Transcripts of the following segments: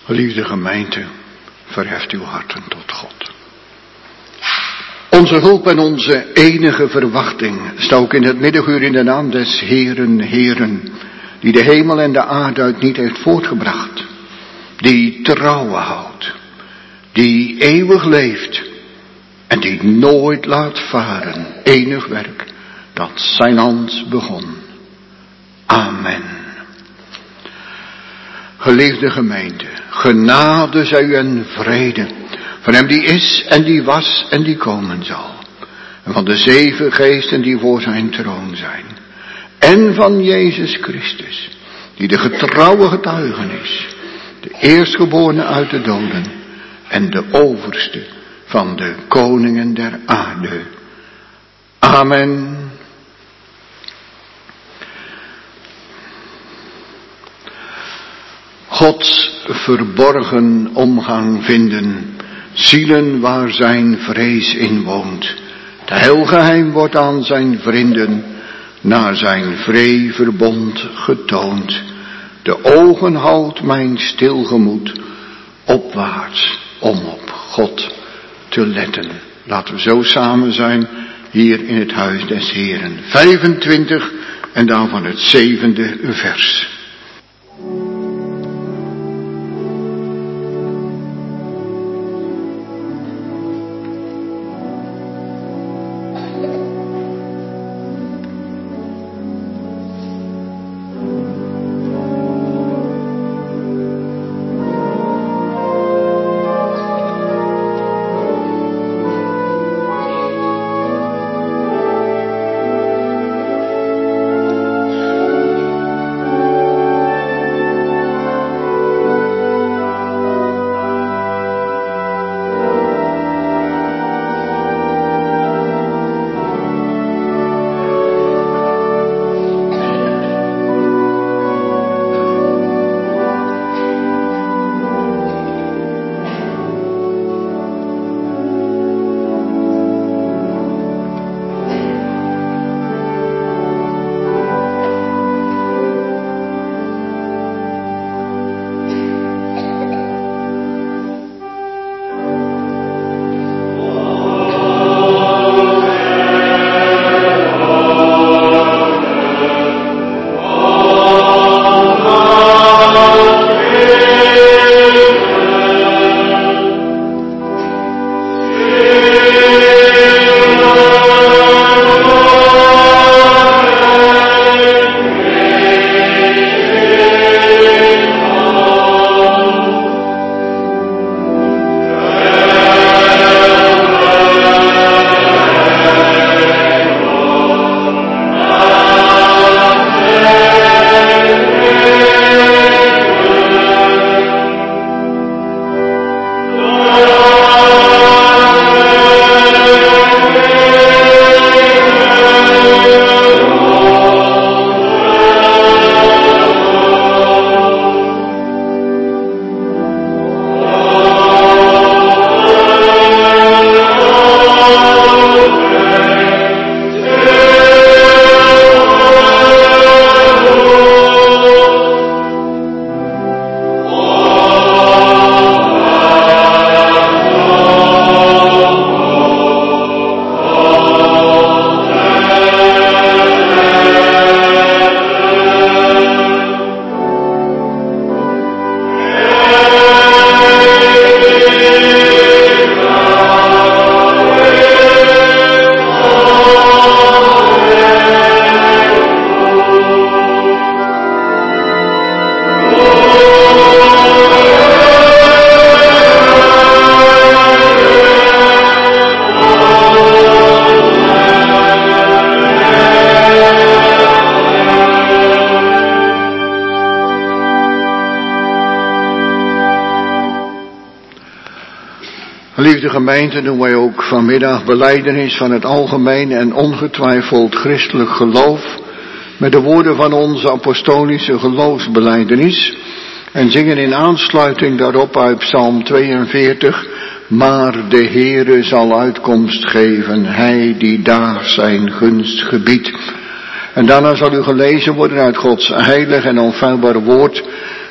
Geliefde gemeente, verheft uw harten tot God. Onze hulp en onze enige verwachting staat ook in het middaguur in de naam des Heeren, Heeren, die de hemel en de aarde uit niet heeft voortgebracht, die trouwe houdt, die eeuwig leeft en die nooit laat varen enig werk dat zijn hand begon. Amen. Geliefde gemeente, genade zij u en vrede van hem die is en die was en die komen zal. En van de 7 geesten die voor zijn troon zijn. En van Jezus Christus, die de getrouwe getuige is, de eerstgeborene uit de doden en de overste van de koningen der aarde. Amen. Gods verborgen omgang vinden, zielen waar zijn vrees in woont. Het heilgeheim wordt aan zijn vrienden naar zijn vree verbond getoond. De ogen houdt mijn stil gemoed opwaarts om op God te letten. Laten we zo samen zijn hier in het huis des Heeren. 25 en daarvan het 7e vers. Geliefde gemeente, doen wij ook vanmiddag belijdenis van het algemeen en ongetwijfeld christelijk geloof met de woorden van onze apostolische geloofsbelijdenis en zingen in aansluiting daarop uit Psalm 42, maar de Heere zal uitkomst geven, hij die daar zijn gunst gebiedt. En daarna zal u gelezen worden uit Gods heilig en onfeilbaar woord,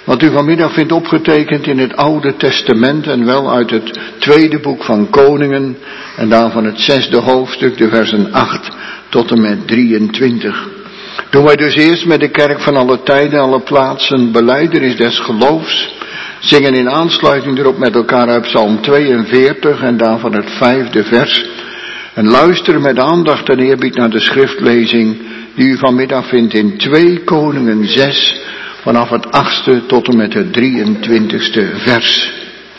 Wat u vanmiddag vindt opgetekend in het Oude Testament en wel uit het tweede boek van Koningen en daarvan het 6e hoofdstuk, de versen 8 tot en met 23. Doen wij dus eerst met de kerk van alle tijden, alle plaatsen, belijdenis des geloofs, zingen in aansluiting erop met elkaar uit Psalm 42 en daarvan het 5e vers. En luister met aandacht en eerbied naar de schriftlezing die u vanmiddag vindt in 2 Koningen 6, vanaf het 8e tot en met het 23e vers.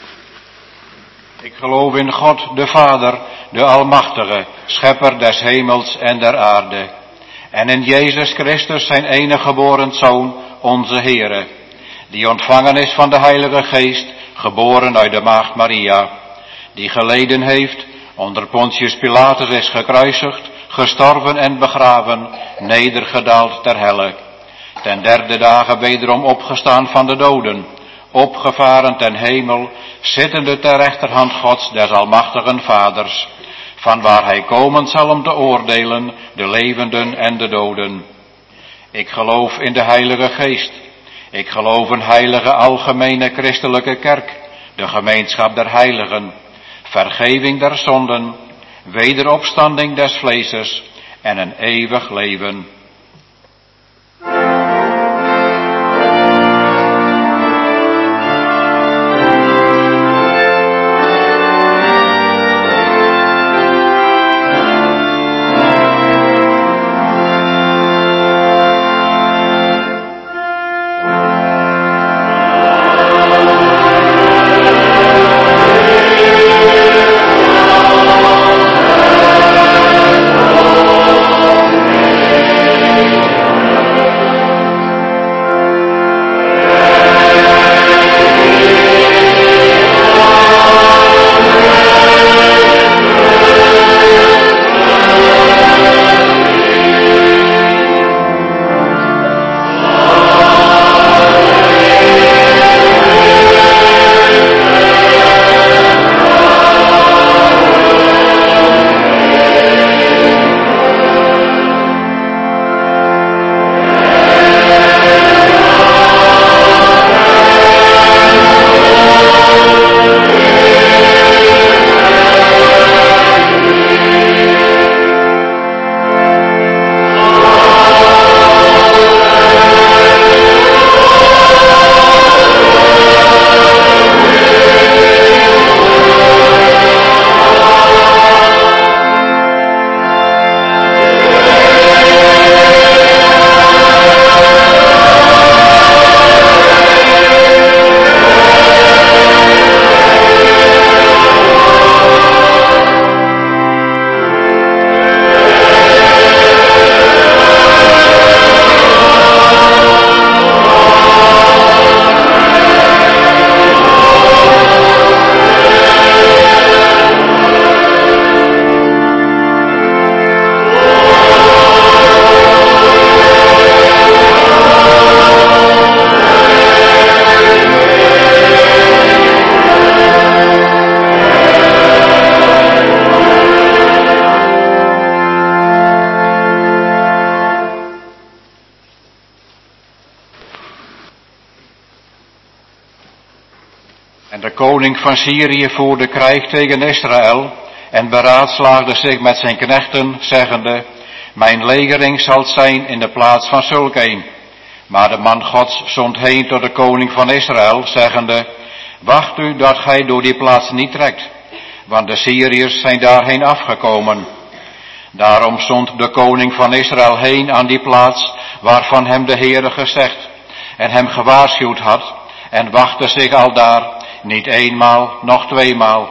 Ik geloof in God, de Vader, de Almachtige, schepper des hemels en der aarde. En in Jezus Christus, zijn enige geboren Zoon, onze Heere, die ontvangen is van de Heilige Geest, geboren uit de Maagd Maria, die geleden heeft, onder Pontius Pilatus is gekruisigd, gestorven en begraven, nedergedaald ter helle. Ten 3e dagen wederom opgestaan van de doden, opgevaren ten hemel, zittende ter rechterhand Gods des almachtigen Vaders, van waar hij komen zal om te oordelen de levenden en de doden. Ik geloof in de Heilige Geest. Ik geloof een heilige algemene christelijke kerk, de gemeenschap der heiligen, vergeving der zonden, wederopstanding des vleeses en een eeuwig leven. En de koning van Syrië voerde krijg tegen Israël en beraadslaagde zich met zijn knechten, zeggende: mijn legering zal zijn in de plaats van zulk een. Maar de man Gods zond heen tot de koning van Israël, zeggende: wacht u dat gij door die plaats niet trekt, want de Syriërs zijn daarheen afgekomen. Daarom zond de koning van Israël heen aan die plaats waarvan hem de Heere gezegd en hem gewaarschuwd had, en wachtte zich aldaar, niet eenmaal, noch tweemaal.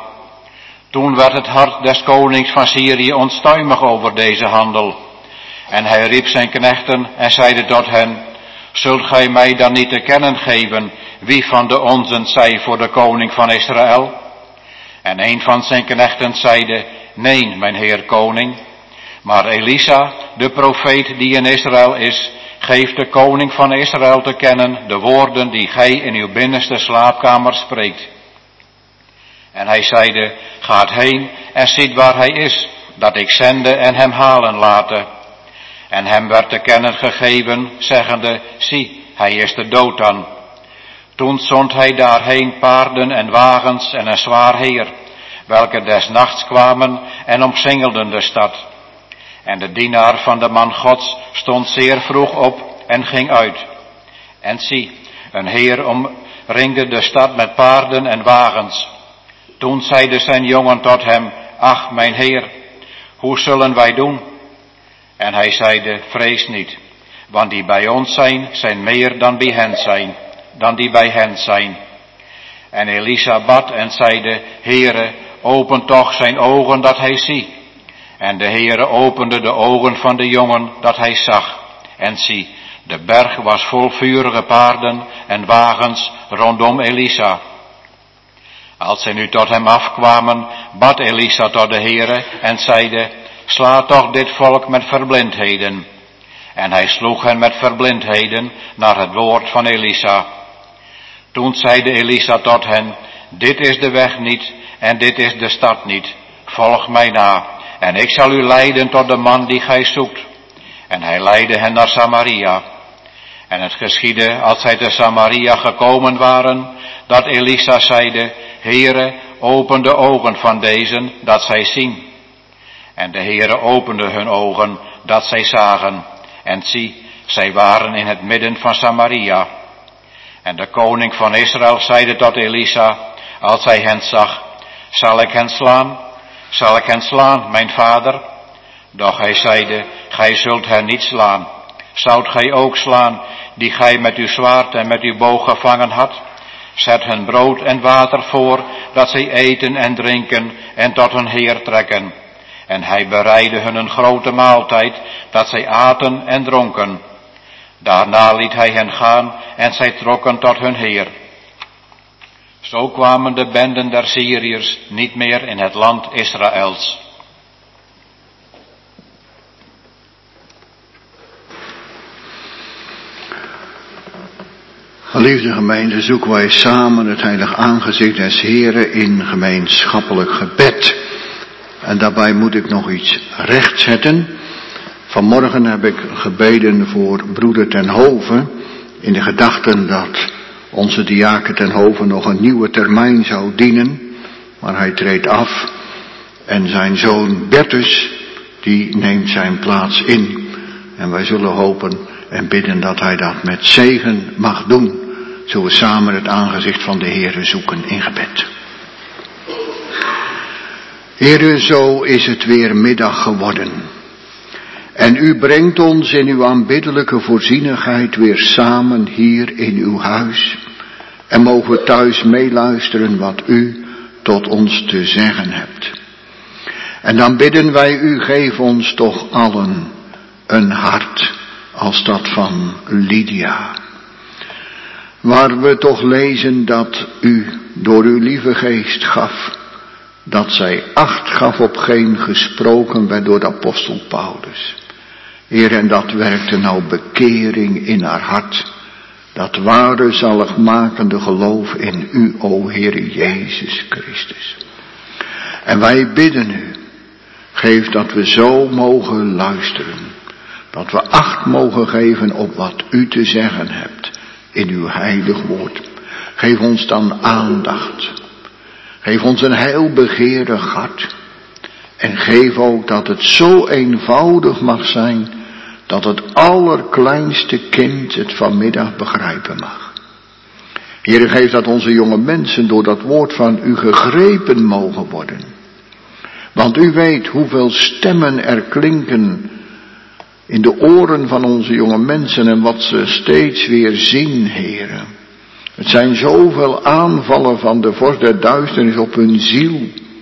Toen werd het hart des konings van Syrië onstuimig over deze handel. En hij riep zijn knechten en zeide tot hen: zult gij mij dan niet te kennen geven wie van de onzen zij voor de koning van Israël? En een van zijn knechten zeide: nee, mijn heer koning. Maar Elisa, de profeet die in Israël is, geeft de koning van Israël te kennen de woorden die gij in uw binnenste slaapkamer spreekt. En hij zeide: gaat heen en ziet waar hij is, dat ik zende en hem halen late. En hem werd te kennen gegeven, zeggende: zie, hij is de Dothan. Toen zond hij daarheen paarden en wagens en een zwaar heer, welke des nachts kwamen en omsingelden de stad. En de dienaar van de man Gods stond zeer vroeg op en ging uit. En zie, een heer omringde de stad met paarden en wagens. Toen zeide zijn jongen tot hem, ach, mijn heer, hoe zullen wij doen? En hij zeide, vrees niet, want die bij ons zijn meer dan die bij hen zijn. En Elisa bad en zeide, Heere, open toch zijn ogen dat hij zie. En de Heere opende de ogen van de jongen dat hij zag. En zie, de berg was vol vurige paarden en wagens rondom Elisa. Als zij nu tot hem afkwamen, bad Elisa tot de Heere en zeide, sla toch dit volk met verblindheden. En hij sloeg hen met verblindheden naar het woord van Elisa. Toen zeide Elisa tot hen, dit is de weg niet en dit is de stad niet. Volg mij na en ik zal u leiden tot de man die gij zoekt. En hij leidde hen naar Samaria. En het geschiedde, als zij te Samaria gekomen waren, dat Elisa zeide, Heere, open de ogen van dezen, dat zij zien. En de Heere opende hun ogen, dat zij zagen. En zie, zij waren in het midden van Samaria. En de koning van Israël zeide tot Elisa, als hij hen zag, zal ik hen slaan? Zal ik hen slaan, mijn vader? Doch hij zeide, gij zult hen niet slaan. Zoudt gij ook slaan, die gij met uw zwaard en met uw boog gevangen had? Zet hun brood en water voor, dat zij eten en drinken en tot hun heer trekken. En hij bereidde hun een grote maaltijd, dat zij aten en dronken. Daarna liet hij hen gaan en zij trokken tot hun heer. Zo kwamen de benden der Syriërs niet meer in het land Israëls. Geliefde gemeente, zoeken wij samen het heilig aangezicht des Heren in gemeenschappelijk gebed. En daarbij moet ik nog iets rechtzetten. Vanmorgen heb ik gebeden voor broeder ten Hove, in de gedachten dat onze diaken ten Hove nog een nieuwe termijn zou dienen. Maar hij treedt af en zijn zoon Bertus, die neemt zijn plaats in. En wij zullen hopen en bidden dat hij dat met zegen mag doen. Zullen we samen het aangezicht van de Heere zoeken in gebed. Heere, zo is het weer middag geworden. En u brengt ons in uw aanbiddelijke voorzienigheid weer samen hier in uw huis. En mogen we thuis meeluisteren wat u tot ons te zeggen hebt. En dan bidden wij u, geef ons toch allen een hart als dat van Lydia. Waar we toch lezen dat u door uw lieve geest gaf, dat zij acht gaf op geen gesproken werd door de apostel Paulus. Heer, en dat werkte nou bekering in haar hart. Dat ware zaligmakende geloof in u, o Heer Jezus Christus. En wij bidden u, geef dat we zo mogen luisteren. Dat we acht mogen geven op wat u te zeggen hebt in uw heilig woord. Geef ons dan aandacht. Geef ons een heilbegeerig hart. En geef ook dat het zo eenvoudig mag zijn, dat het allerkleinste kind het vanmiddag begrijpen mag. Heere, geef dat onze jonge mensen door dat woord van u gegrepen mogen worden. Want u weet hoeveel stemmen er klinken in de oren van onze jonge mensen en wat ze steeds weer zien, Heere. Het zijn zoveel aanvallen van de vorst der duisternis op hun ziel.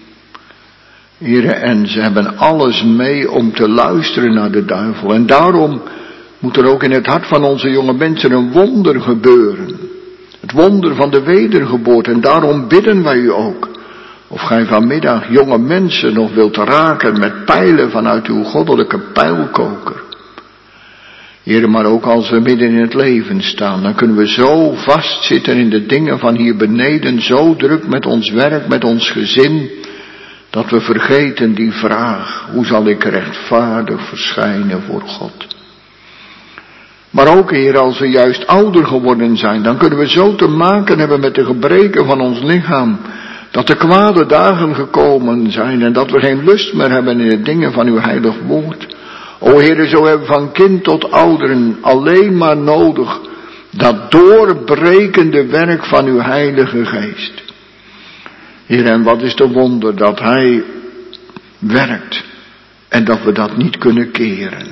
Heere, en ze hebben alles mee om te luisteren naar de duivel. En daarom moet er ook in het hart van onze jonge mensen een wonder gebeuren. Het wonder van de wedergeboorte. En daarom bidden wij u ook. Of gij vanmiddag jonge mensen nog wilt raken met pijlen vanuit uw goddelijke pijlkoker. Heere, maar ook als we midden in het leven staan, dan kunnen we zo vastzitten in de dingen van hier beneden, zo druk met ons werk, met ons gezin, dat we vergeten die vraag, hoe zal ik rechtvaardig verschijnen voor God? Maar ook, Heer, als we juist ouder geworden zijn, dan kunnen we zo te maken hebben met de gebreken van ons lichaam, dat de kwade dagen gekomen zijn en dat we geen lust meer hebben in de dingen van uw heilig woord. O Heer, zo hebben we van kind tot ouderen alleen maar nodig dat doorbrekende werk van uw heilige geest. Heer, en wat is de wonder dat hij werkt en dat we dat niet kunnen keren.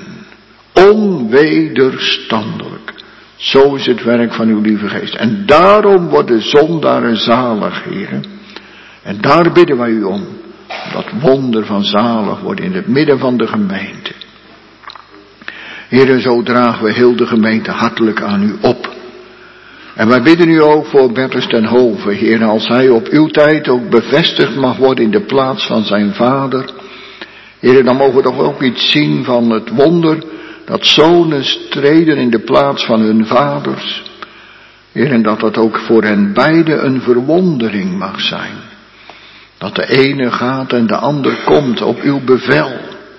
Onwederstandelijk. Zo is het werk van uw lieve geest. En daarom worden zondaren zalig, Heer. En daar bidden wij u om. Dat wonder van zalig wordt in het midden van de gemeente. Heer, zo dragen we heel de gemeente hartelijk aan u op. En wij bidden u ook voor Bertus ten Hove, Heer, als hij op uw tijd ook bevestigd mag worden in de plaats van zijn vader. Heer, dan mogen we toch ook iets zien van het wonder dat zonen treden in de plaats van hun vaders. Heer, en dat ook voor hen beiden een verwondering mag zijn. Dat de ene gaat en de ander komt op uw bevel.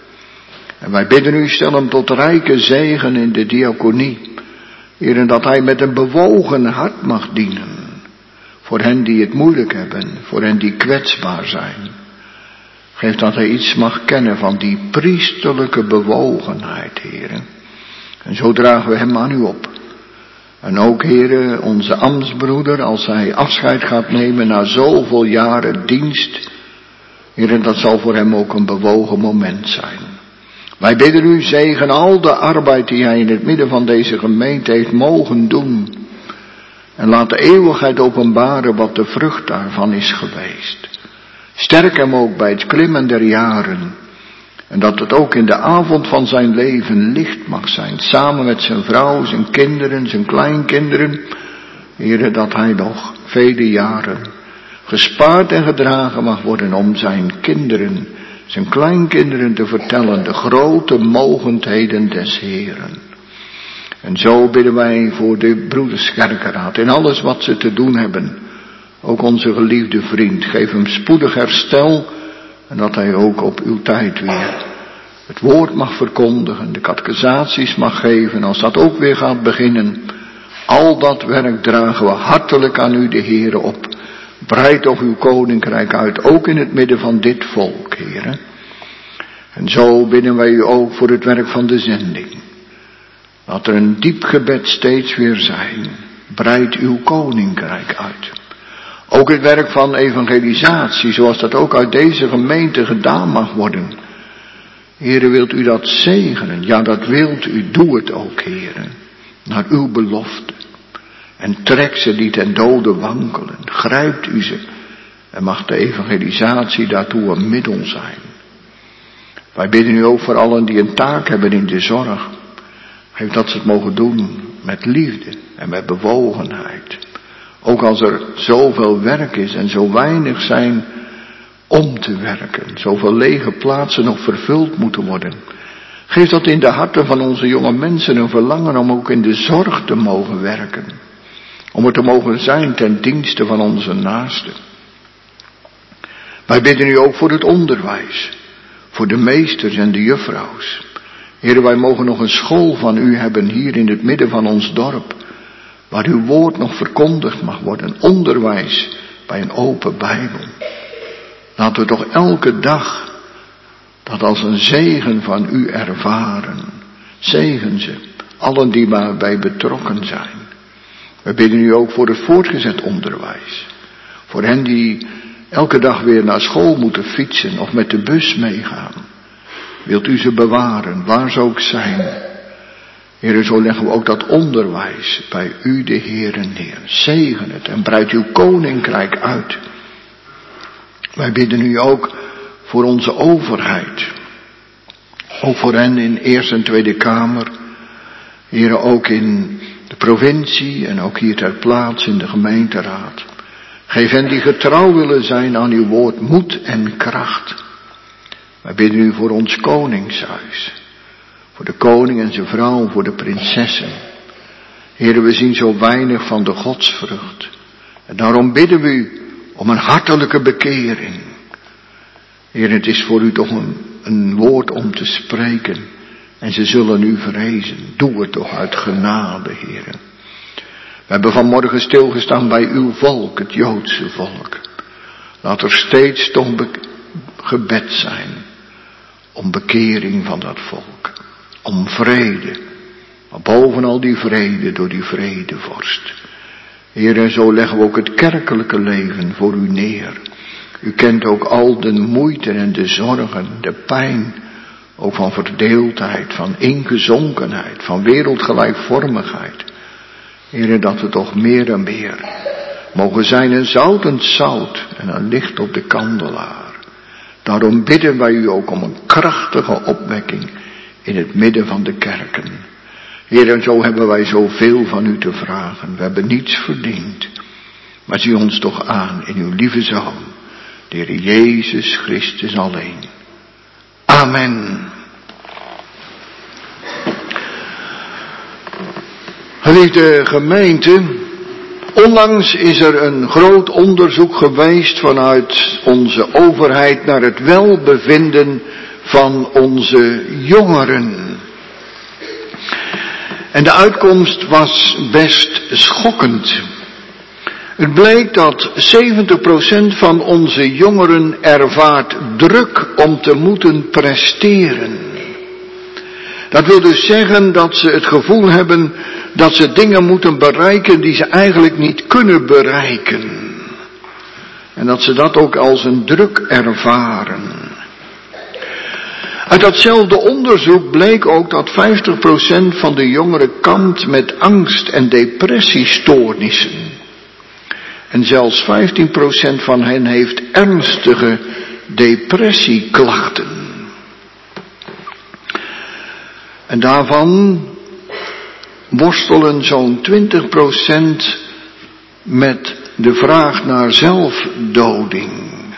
En wij bidden u, stel hem tot rijke zegen in de diaconie. Heer, en dat hij met een bewogen hart mag dienen. Voor hen die het moeilijk hebben, voor hen die kwetsbaar zijn. Geef dat hij iets mag kennen van die priesterlijke bewogenheid, Heer. En zo dragen we hem aan u op. En ook, Heer, onze ambtsbroeder, als hij afscheid gaat nemen na zoveel jaren dienst. Heer, dat zal voor hem ook een bewogen moment zijn. Wij bidden u, zegen al de arbeid die hij in het midden van deze gemeente heeft mogen doen. En laat de eeuwigheid openbaren wat de vrucht daarvan is geweest. Sterk hem ook bij het klimmen der jaren. En dat het ook in de avond van zijn leven licht mag zijn. Samen met zijn vrouw, zijn kinderen, zijn kleinkinderen. Heere, dat hij nog vele jaren gespaard en gedragen mag worden om zijn kinderen, zijn kleinkinderen te vertellen de grote mogendheden des Heeren. En zo bidden wij voor de broeders Kerkeraad in alles wat ze te doen hebben. Ook onze geliefde vriend, geef hem spoedig herstel en dat hij ook op uw tijd weer het woord mag verkondigen, de catechisaties mag geven, als dat ook weer gaat beginnen. Al dat werk dragen we hartelijk aan u, de Heere, op. Breid toch uw koninkrijk uit, ook in het midden van dit volk, Heere. En zo bidden wij u ook voor het werk van de zending. Laat er een diep gebed steeds weer zijn. Breid uw koninkrijk uit. Ook het werk van evangelisatie, zoals dat ook uit deze gemeente gedaan mag worden. Heere, wilt u dat zegenen? Ja, dat wilt u. Doe het ook, Heere. Naar uw belofte. En trek ze die ten dode wankelen. Grijpt u ze. En mag de evangelisatie daartoe een middel zijn. Wij bidden u ook voor allen die een taak hebben in de zorg. Geef dat ze het mogen doen met liefde en met bewogenheid. Ook als er zoveel werk is en zo weinig zijn om te werken. Zoveel lege plaatsen nog vervuld moeten worden. Geef dat in de harten van onze jonge mensen een verlangen om ook in de zorg te mogen werken. Om er te mogen zijn ten dienste van onze naasten. Wij bidden u ook voor het onderwijs. Voor de meesters en de juffrouws. Heer, wij mogen nog een school van u hebben hier in het midden van ons dorp. Waar uw woord nog verkondigd mag worden. Onderwijs bij een open Bijbel. Laten we toch elke dag dat als een zegen van u ervaren. Zegen ze, allen die daarbij betrokken zijn. We bidden u ook voor het voortgezet onderwijs. Voor hen die elke dag weer naar school moeten fietsen of met de bus meegaan. Wilt u ze bewaren, waar ze ook zijn. Heer, zo leggen we ook dat onderwijs bij u, de Heere, neer. Zegen het en breid uw koninkrijk uit. Wij bidden u ook voor onze overheid. Ook voor hen in Eerste en Tweede Kamer. Heer, ook in de provincie en ook hier ter plaatse in de gemeenteraad. Geef hen die getrouw willen zijn aan uw woord moed en kracht. Wij bidden u voor ons koningshuis. Voor de koning en zijn vrouw, voor de prinsessen. Heer, we zien zo weinig van de godsvrucht. En daarom bidden we u om een hartelijke bekering. Heer, het is voor u toch een woord om te spreken. En ze zullen u vrezen. Doe het toch uit genade, Heere. We hebben vanmorgen stilgestaan bij uw volk, het Joodse volk. Laat er steeds toch gebed zijn om bekering van dat volk. Om vrede. Maar bovenal die vrede door die vredevorst. Heer, en zo leggen we ook het kerkelijke leven voor u neer. U kent ook al de moeite en de zorgen, de pijn. Ook van verdeeldheid, van ingezonkenheid, van wereldgelijkvormigheid. Heer, dat we toch meer en meer mogen zijn een zoutend zout en een licht op de kandelaar. Daarom bidden wij u ook om een krachtige opwekking in het midden van de kerken. Heer, en zo hebben wij zoveel van u te vragen. We hebben niets verdiend. Maar zie ons toch aan in uw lieve Zoon, de Heer Jezus Christus alleen. Amen. Geliefde gemeente, onlangs is er een groot onderzoek geweest vanuit onze overheid naar het welbevinden van onze jongeren. En de uitkomst was best schokkend. Het bleek dat 70% van onze jongeren ervaart druk om te moeten presteren. Dat wil dus zeggen dat ze het gevoel hebben dat ze dingen moeten bereiken die ze eigenlijk niet kunnen bereiken. En dat ze dat ook als een druk ervaren. Uit datzelfde onderzoek bleek ook dat 50% van de jongeren kampt met angst- en depressiestoornissen. En zelfs 15% van hen heeft ernstige depressieklachten. En daarvan worstelen zo'n 20% met de vraag naar zelfdoding.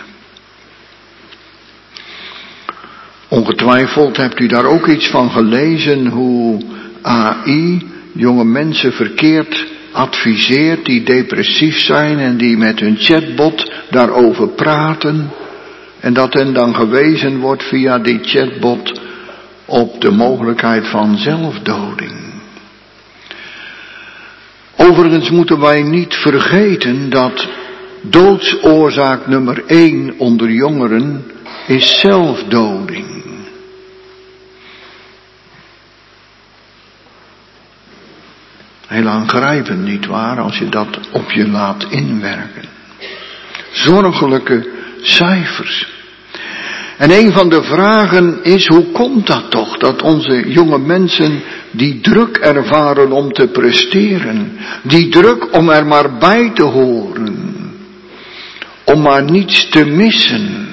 Ongetwijfeld hebt u daar ook iets van gelezen, hoe AI jonge mensen verkeerd adviseert die depressief zijn en die met hun chatbot daarover praten. En dat hen dan gewezen wordt via die chatbot op de mogelijkheid van zelfdoding. Overigens moeten wij niet vergeten dat doodsoorzaak nummer 1 onder jongeren is zelfdoding. Heel aangrijpend, nietwaar, als je dat op je laat inwerken. Zorgelijke cijfers. En een van de vragen is, hoe komt dat toch, dat onze jonge mensen die druk ervaren om te presteren, die druk om er maar bij te horen, om maar niets te missen.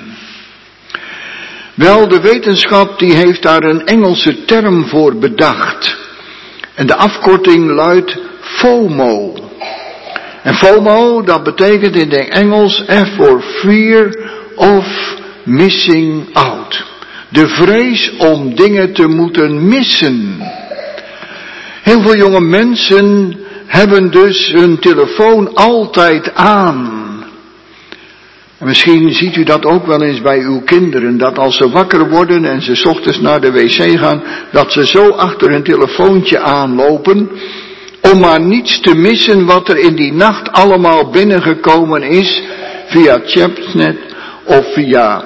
Wel, de wetenschap die heeft daar een Engelse term voor bedacht. En de afkorting luidt FOMO. En FOMO, dat betekent in het Engels F for Fear of Missing Out. De vrees om dingen te moeten missen. Heel veel jonge mensen hebben dus hun telefoon altijd aan. En misschien ziet u dat ook wel eens bij uw kinderen, dat als ze wakker worden en ze 's ochtends naar de wc gaan, dat ze zo achter hun telefoontje aanlopen, om maar niets te missen wat er in die nacht allemaal binnengekomen is, via Chatnet of via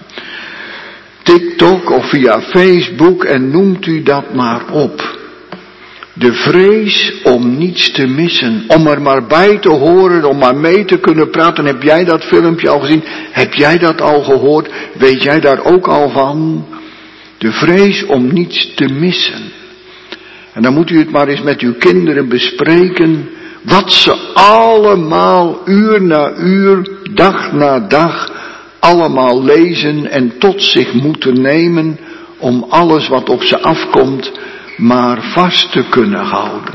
TikTok of via Facebook en noemt u dat maar op. De vrees om niets te missen, om er maar bij te horen, om maar mee te kunnen praten. Heb jij dat filmpje al gezien? Heb jij dat al gehoord? Weet jij daar ook al van? De vrees om niets te missen. En dan moet u het maar eens met uw kinderen bespreken, wat ze allemaal uur na uur, dag na dag, allemaal lezen en tot zich moeten nemen, om alles wat op ze afkomt maar vast te kunnen houden.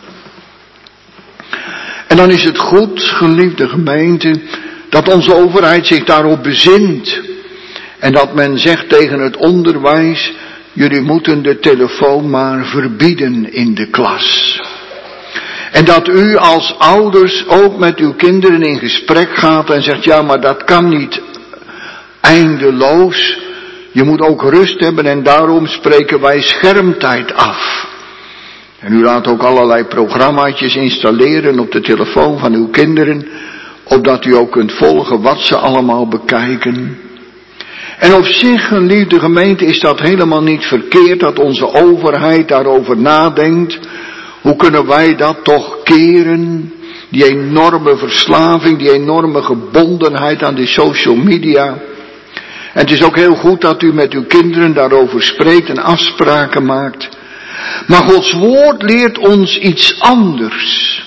En dan is het goed, geliefde gemeente, dat onze overheid zich daarop bezint. En dat men zegt tegen het onderwijs, jullie moeten de telefoon maar verbieden in de klas. En dat u als ouders ook met uw kinderen in gesprek gaat en zegt, ja, maar dat kan niet eindeloos. Je moet ook rust hebben en daarom spreken wij schermtijd af. En u laat ook allerlei programmaatjes installeren op de telefoon van uw kinderen, opdat u ook kunt volgen wat ze allemaal bekijken. En op zich, geliefde gemeente, is dat helemaal niet verkeerd dat onze overheid daarover nadenkt. Hoe kunnen wij dat toch keren? Die enorme verslaving, die enorme gebondenheid aan die social media. En het is ook heel goed dat u met uw kinderen daarover spreekt en afspraken maakt. Maar Gods woord leert ons iets anders.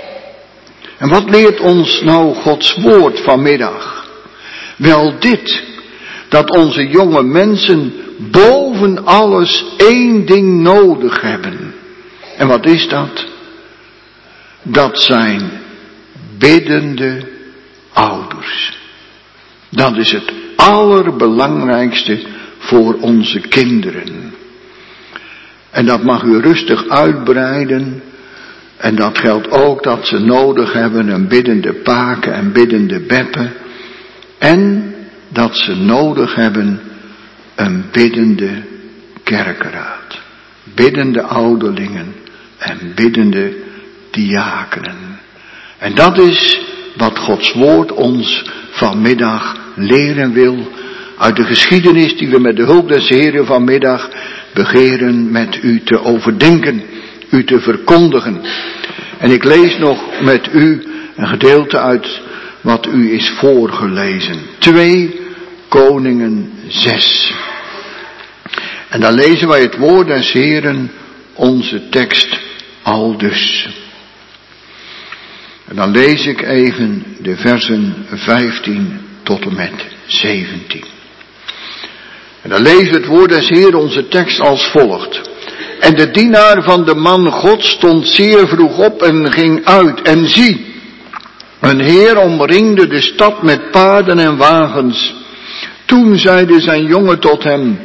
En wat leert ons nou Gods woord vanmiddag? Wel dit, dat onze jonge mensen boven alles één ding nodig hebben. En wat is dat? Dat zijn biddende ouders. Dat is het allerbelangrijkste voor onze kinderen. En dat mag u rustig uitbreiden. En dat geldt ook dat ze nodig hebben een biddende Paken en biddende Beppe. En dat ze nodig hebben een biddende kerkeraad. Biddende ouderlingen en biddende diakenen. En dat is wat Gods woord ons vanmiddag leren wil uit de geschiedenis die we met de hulp des Heren vanmiddag begeren met u te overdenken, u te verkondigen. En ik lees nog met u een gedeelte uit wat u is voorgelezen. 2 Koningen 6. En dan lezen wij het woord des Heren, onze tekst aldus. En dan lees ik even de versen 15 tot en met 17. En dan lezen we het woord des Heren, onze tekst als volgt. En de dienaar van de man God stond zeer vroeg op en ging uit. En zie, een heer omringde de stad met paarden en wagens. Toen zeide zijn jongen tot hem,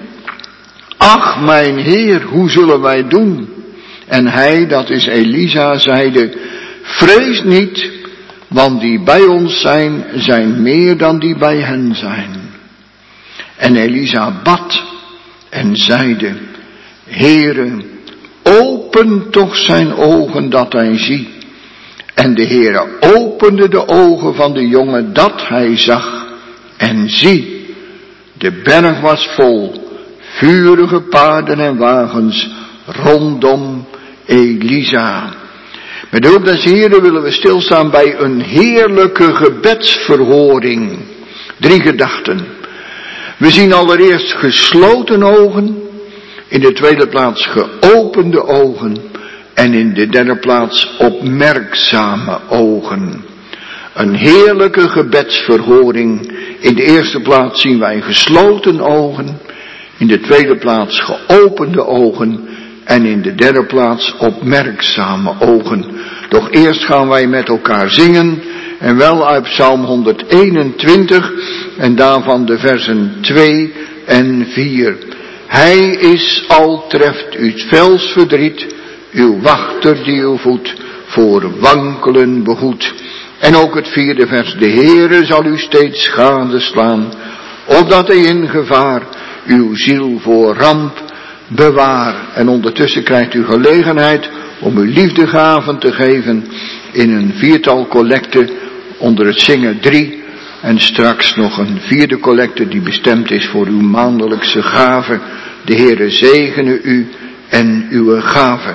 ach mijn heer, hoe zullen wij doen? En hij, dat is Elisa, zeide, vrees niet, want die bij ons zijn meer dan die bij hen zijn. En Elisa bad en zeide, Heere, open toch zijn ogen dat hij ziet. En de Heere opende de ogen van de jongen dat hij zag. En zie, de berg was vol, vurige paarden en wagens rondom Elisa. Met de hulp des Heren willen we stilstaan bij een heerlijke gebedsverhoring. 3 gedachten. We zien allereerst gesloten ogen, in de tweede plaats geopende ogen en in de derde plaats opmerkzame ogen. Een heerlijke gebedsverhoring. In de eerste plaats zien wij gesloten ogen, in de tweede plaats geopende ogen en in de derde plaats opmerkzame ogen. Doch eerst gaan wij met elkaar zingen, en wel uit Psalm 121 en daarvan de versen 2 en 4. Hij is al treft uw vels verdriet, uw wachter die uw voet voor wankelen behoedt. En ook het 4e vers, de Heere zal u steeds gadeslaan, opdat hij in gevaar uw ziel voor ramp bewaar. En ondertussen krijgt u gelegenheid om uw liefdegaven te geven in een 4-tal collecten onder het zingen 3. En straks nog een 4e collecte die bestemd is voor uw maandelijkse gave. De Heere zegene u en uw gave.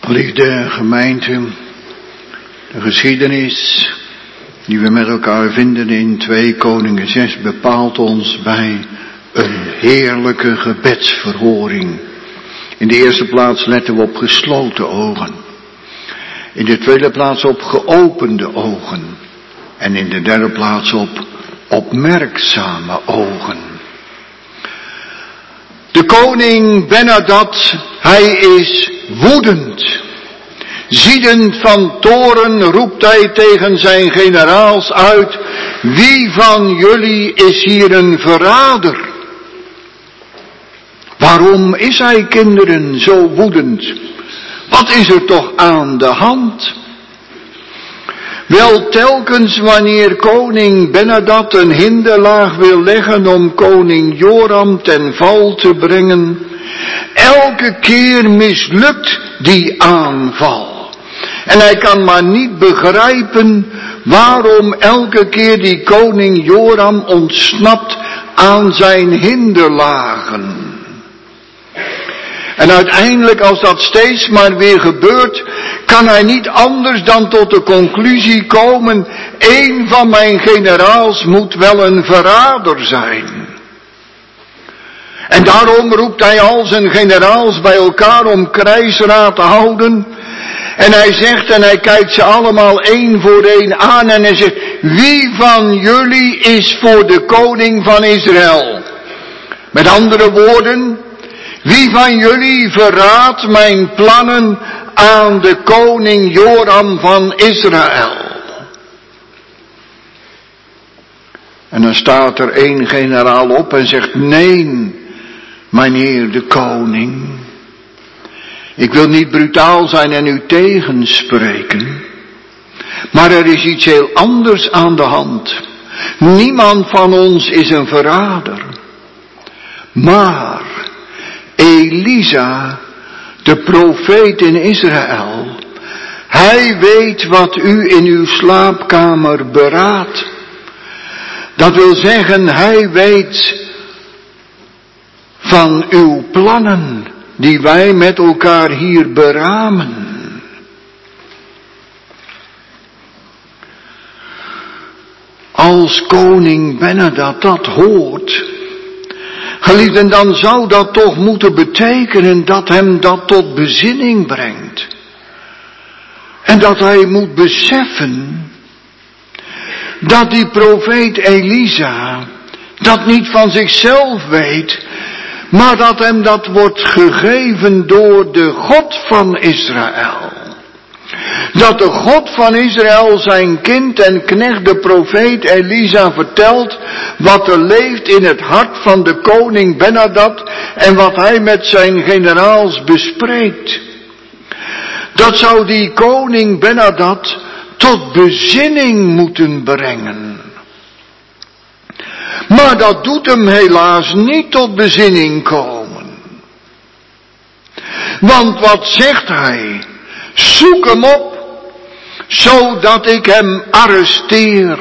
Geliefde gemeente, de geschiedenis die we met elkaar vinden in 2 Koningen 6 bepaalt ons bij een heerlijke gebedsverhoring. In de eerste plaats letten we op gesloten ogen. In de tweede plaats op geopende ogen. En in de derde plaats op opmerkzame ogen. De koning Ben-Hadad, hij is woedend. Ziedend van toorn roept hij tegen zijn generaals uit: wie van jullie is hier een verrader? Waarom is hij, kinderen, zo woedend? Wat is er toch aan de hand? Wel, telkens wanneer koning Ben-Hadad een hinderlaag wil leggen om koning Joram ten val te brengen, elke keer mislukt die aanval. En hij kan maar niet begrijpen waarom elke keer die koning Joram ontsnapt aan zijn hinderlagen. En uiteindelijk, als dat steeds maar weer gebeurt, kan hij niet anders dan tot de conclusie komen: één van mijn generaals moet wel een verrader zijn. En daarom roept hij al zijn generaals bij elkaar om krijgsraad te houden. En hij zegt, en hij kijkt ze allemaal één voor één aan en hij zegt: wie van jullie is voor de koning van Israël? Met andere woorden, wie van jullie verraadt mijn plannen aan de koning Joram van Israël? En dan staat er 1 generaal op en zegt: nee, mijnheer de koning. Ik wil niet brutaal zijn en u tegenspreken. Maar er is iets heel anders aan de hand. Niemand van ons is een verrader. Maar Elisa, de profeet in Israël, hij weet wat u in uw slaapkamer beraadt. Dat wil zeggen, hij weet van uw plannen die wij met elkaar hier beramen. Als koning Ben-Hadad dat hoort, geliefden, dan zou dat toch moeten betekenen dat hem dat tot bezinning brengt. En dat hij moet beseffen dat die profeet Elisa dat niet van zichzelf weet, maar dat hem dat wordt gegeven door de God van Israël. Dat de God van Israël zijn kind en knecht de profeet Elisa vertelt wat er leeft in het hart van de koning Ben-Hadad en wat hij met zijn generaals bespreekt. Dat zou die koning Ben-Hadad tot bezinning moeten brengen. Maar dat doet hem helaas niet tot bezinning komen. Want wat zegt hij? Zoek hem op, zodat ik hem arresteer.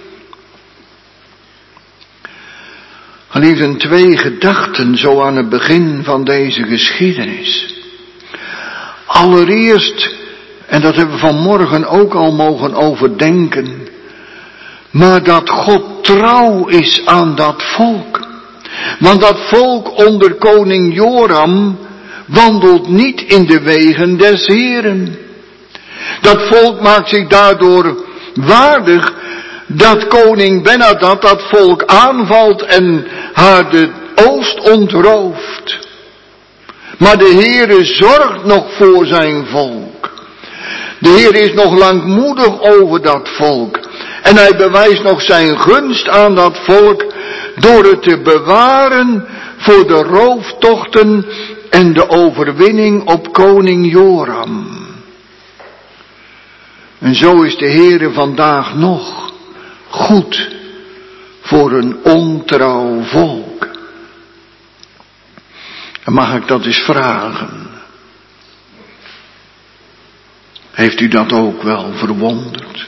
Geliefden, 2 gedachten zo aan het begin van deze geschiedenis. Allereerst, en dat hebben we vanmorgen ook al mogen overdenken, maar dat God trouw is aan dat volk. Want dat volk onder koning Joram wandelt niet in de wegen des Heeren. Dat volk maakt zich daardoor waardig dat koning Ben-Hadad dat volk aanvalt en haar de oost ontrooft. Maar de Heere zorgt nog voor zijn volk. De Heer is nog langmoedig over dat volk. En hij bewijst nog zijn gunst aan dat volk door het te bewaren voor de rooftochten en de overwinning op koning Joram. En zo is de Heere vandaag nog goed voor een ontrouw volk. En mag ik dat eens vragen? Heeft u dat ook wel verwonderd?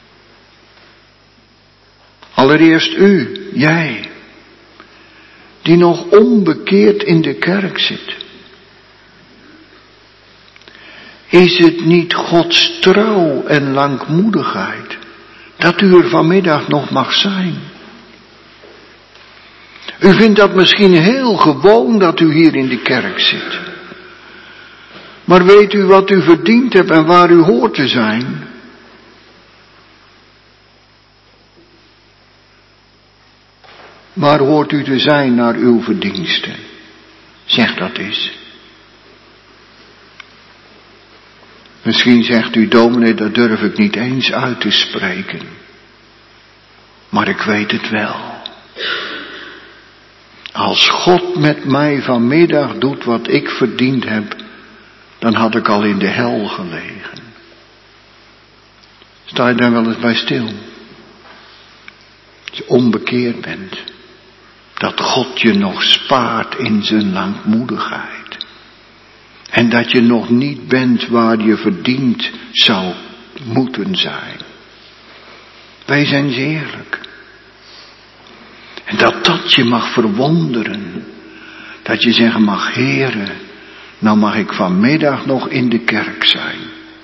Allereerst u, jij, die nog onbekeerd in de kerk zit. Is het niet Gods trouw en langmoedigheid dat u er vanmiddag nog mag zijn? U vindt dat misschien heel gewoon dat u hier in de kerk zit. Maar weet u wat u verdiend hebt en waar u hoort te zijn? Waar hoort u te zijn naar uw verdiensten? Zeg dat eens. Misschien zegt u, dominee, dat durf ik niet eens uit te spreken. Maar ik weet het wel. Als God met mij vanmiddag doet wat ik verdiend heb, dan had ik al in de hel gelegen. Sta je daar wel eens bij stil? Als je onbekeerd bent, dat God je nog spaart in zijn langmoedigheid. En dat je nog niet bent waar je verdiend zou moeten zijn. Wij zijn eens eerlijk. En dat je mag verwonderen. Dat je zeggen mag, Heere, nou mag ik vanmiddag nog in de kerk zijn.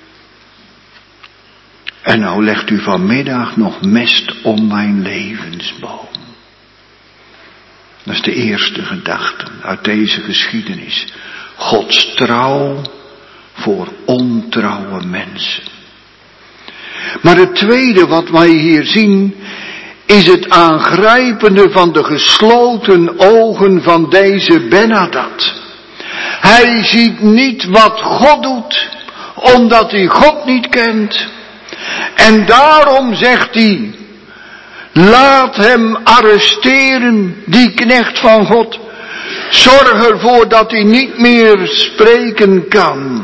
En nou legt u vanmiddag nog mest om mijn levensboom. Dat is de eerste gedachte uit deze geschiedenis. Gods trouw voor ontrouwe mensen. Maar het tweede wat wij hier zien, is het aangrijpende van de gesloten ogen van deze Ben-Hadad. Hij ziet niet wat God doet, omdat hij God niet kent. En daarom zegt hij, laat hem arresteren, die knecht van God. Zorg ervoor dat hij niet meer spreken kan.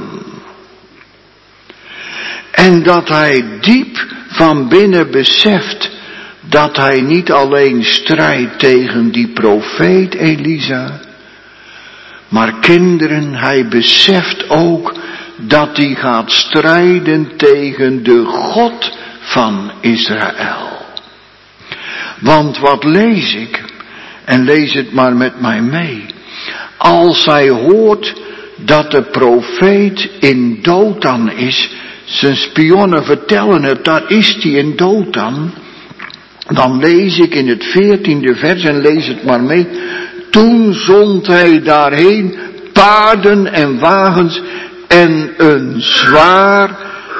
En dat hij diep van binnen beseft dat hij niet alleen strijdt tegen die profeet Elisa, maar kinderen, hij beseft ook dat hij gaat strijden tegen de God van Israël. Want wat lees ik? En lees het maar met mij mee. Als hij hoort dat de profeet in Dothan is, zijn spionnen vertellen het, daar is hij in Dothan. Dan lees ik in het 14e vers en lees het maar mee. Toen zond hij daarheen paarden en wagens en een zwaar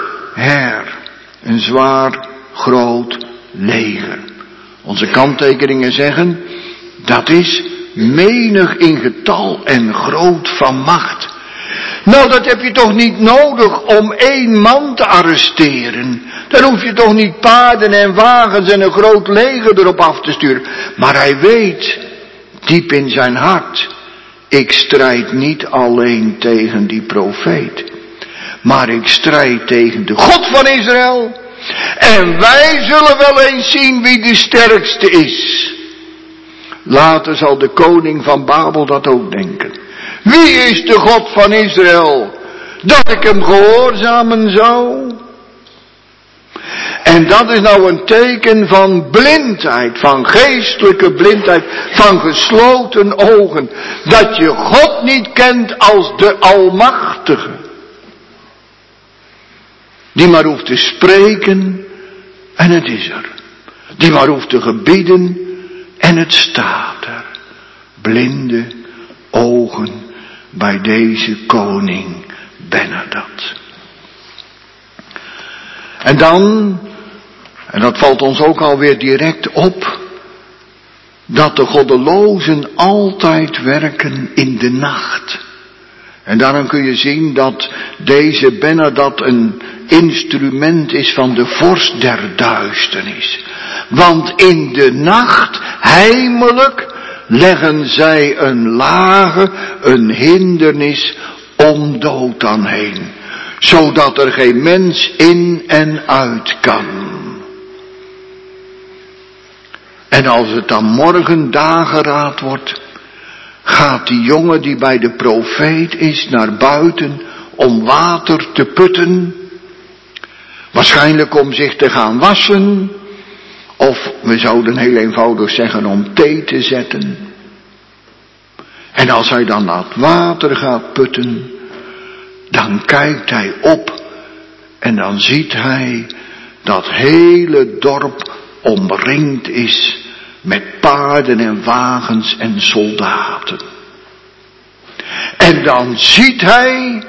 groot leger. Onze kanttekeningen zeggen, dat is menig in getal en groot van macht. Nou, dat heb je toch niet nodig om 1 man te arresteren. Dan hoef je toch niet paarden en wagens en een groot leger erop af te sturen. Maar hij weet, diep in zijn hart, ik strijd niet alleen tegen die profeet, maar ik strijd tegen de God van Israël. En wij zullen wel eens zien wie de sterkste is. Later zal de koning van Babel dat ook denken. Wie is de God van Israël, dat ik hem gehoorzamen zou? En dat is nou een teken van blindheid, van geestelijke blindheid, van gesloten ogen. Dat je God niet kent als de Almachtige. Die maar hoeft te spreken en het is er. Die maar hoeft te gebieden en het staat er. Blinde ogen bij deze koning Ben-Hadad. En dan, en dat valt ons ook alweer direct op, dat de goddelozen altijd werken in de nacht. En daarom kun je zien dat deze Ben-Hadad een instrument is van de vorst der duisternis. Want in de nacht, heimelijk, leggen zij een lage, een hindernis om Dothan heen. Zodat er geen mens in en uit kan. En als het dan morgen dageraad wordt, gaat die jongen die bij de profeet is naar buiten om water te putten. Waarschijnlijk om zich te gaan wassen. Of we zouden heel eenvoudig zeggen om thee te zetten. En als hij dan naar het water gaat putten, Dan kijkt hij op en dan ziet hij dat hele dorp omringd is met paarden en wagens en soldaten. En dan ziet hij,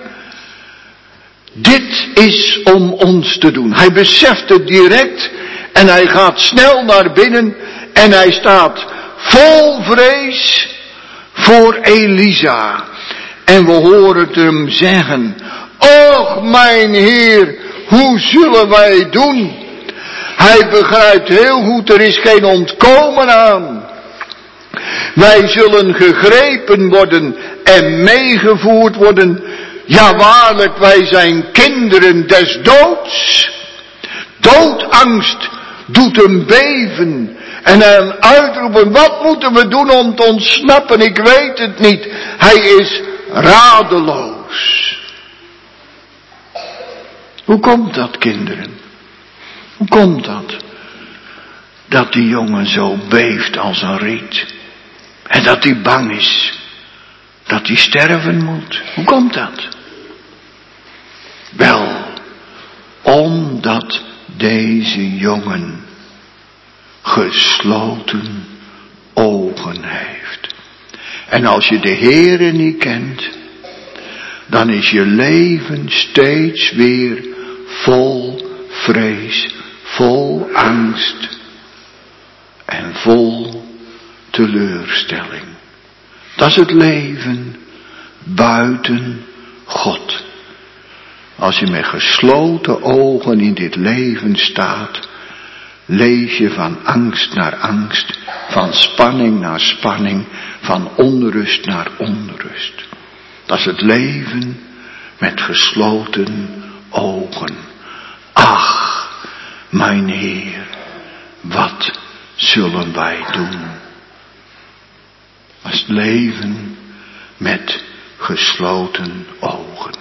dit is om ons te doen. Hij beseft het direct en hij gaat snel naar binnen en hij staat vol vrees voor Elisa. En we horen het hem zeggen, och mijn Heer, hoe zullen wij doen? Hij begrijpt heel goed, er is geen ontkomen aan. Wij zullen gegrepen worden en meegevoerd worden. Ja waarlijk, wij zijn kinderen des doods. Doodangst doet hem beven. En hem uitroepen, wat moeten we doen om te ontsnappen? Ik weet het niet. Hij is radeloos. Hoe komt dat, kinderen? Hoe komt dat? Dat die jongen zo beeft als een riet. En dat hij bang is. Dat hij sterven moet. Hoe komt dat? Wel, omdat deze jongen gesloten ogen heeft. En als je de Heere niet kent, dan is je leven steeds weer vol vrees, vol angst en vol teleurstelling. Dat is het leven buiten God. Als je met gesloten ogen in dit leven staat, leef je van angst naar angst, van spanning naar spanning, van onrust naar onrust. Dat is het leven met gesloten ogen. Ach, mijn Heer, wat zullen wij doen? Dat is het leven met gesloten ogen.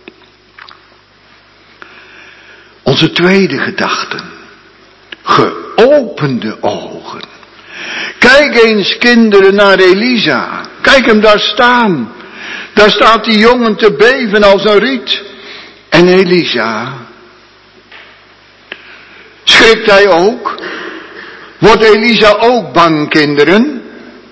Onze tweede gedachte. Geopende ogen. Kijk eens, kinderen, naar Elisa. Kijk hem daar staan. Daar staat die jongen te beven als een riet. En Elisa, schrikt hij ook? Wordt Elisa ook bang, kinderen?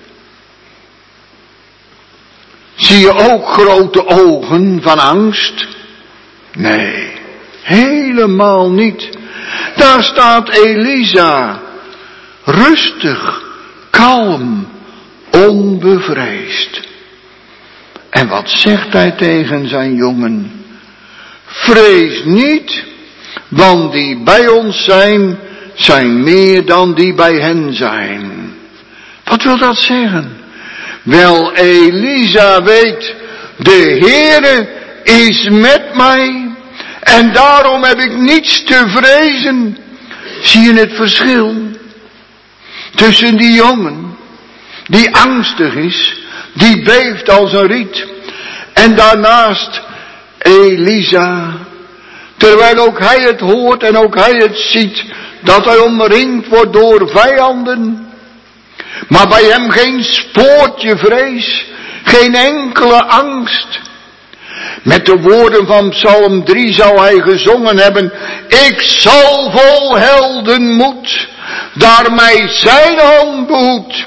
Zie je ook grote ogen van angst? Nee, helemaal niet. Daar staat Elisa, rustig, kalm, onbevreesd. En wat zegt hij tegen zijn jongen? Vrees niet, want die bij ons zijn meer dan die bij hen zijn. Wat wil dat zeggen? Wel, Elisa weet, de Heere is met mij en daarom heb ik niets te vrezen. Zie je het verschil tussen die jongen die angstig is, die beeft als een riet, en daarnaast Elisa, terwijl ook hij het hoort en ook hij het ziet, dat hij omringd wordt door vijanden, maar bij hem geen spoortje vrees, geen enkele angst. Met de woorden van Psalm 3 zou hij gezongen hebben, ik zal vol heldenmoed, daar mij zijn hand behoedt,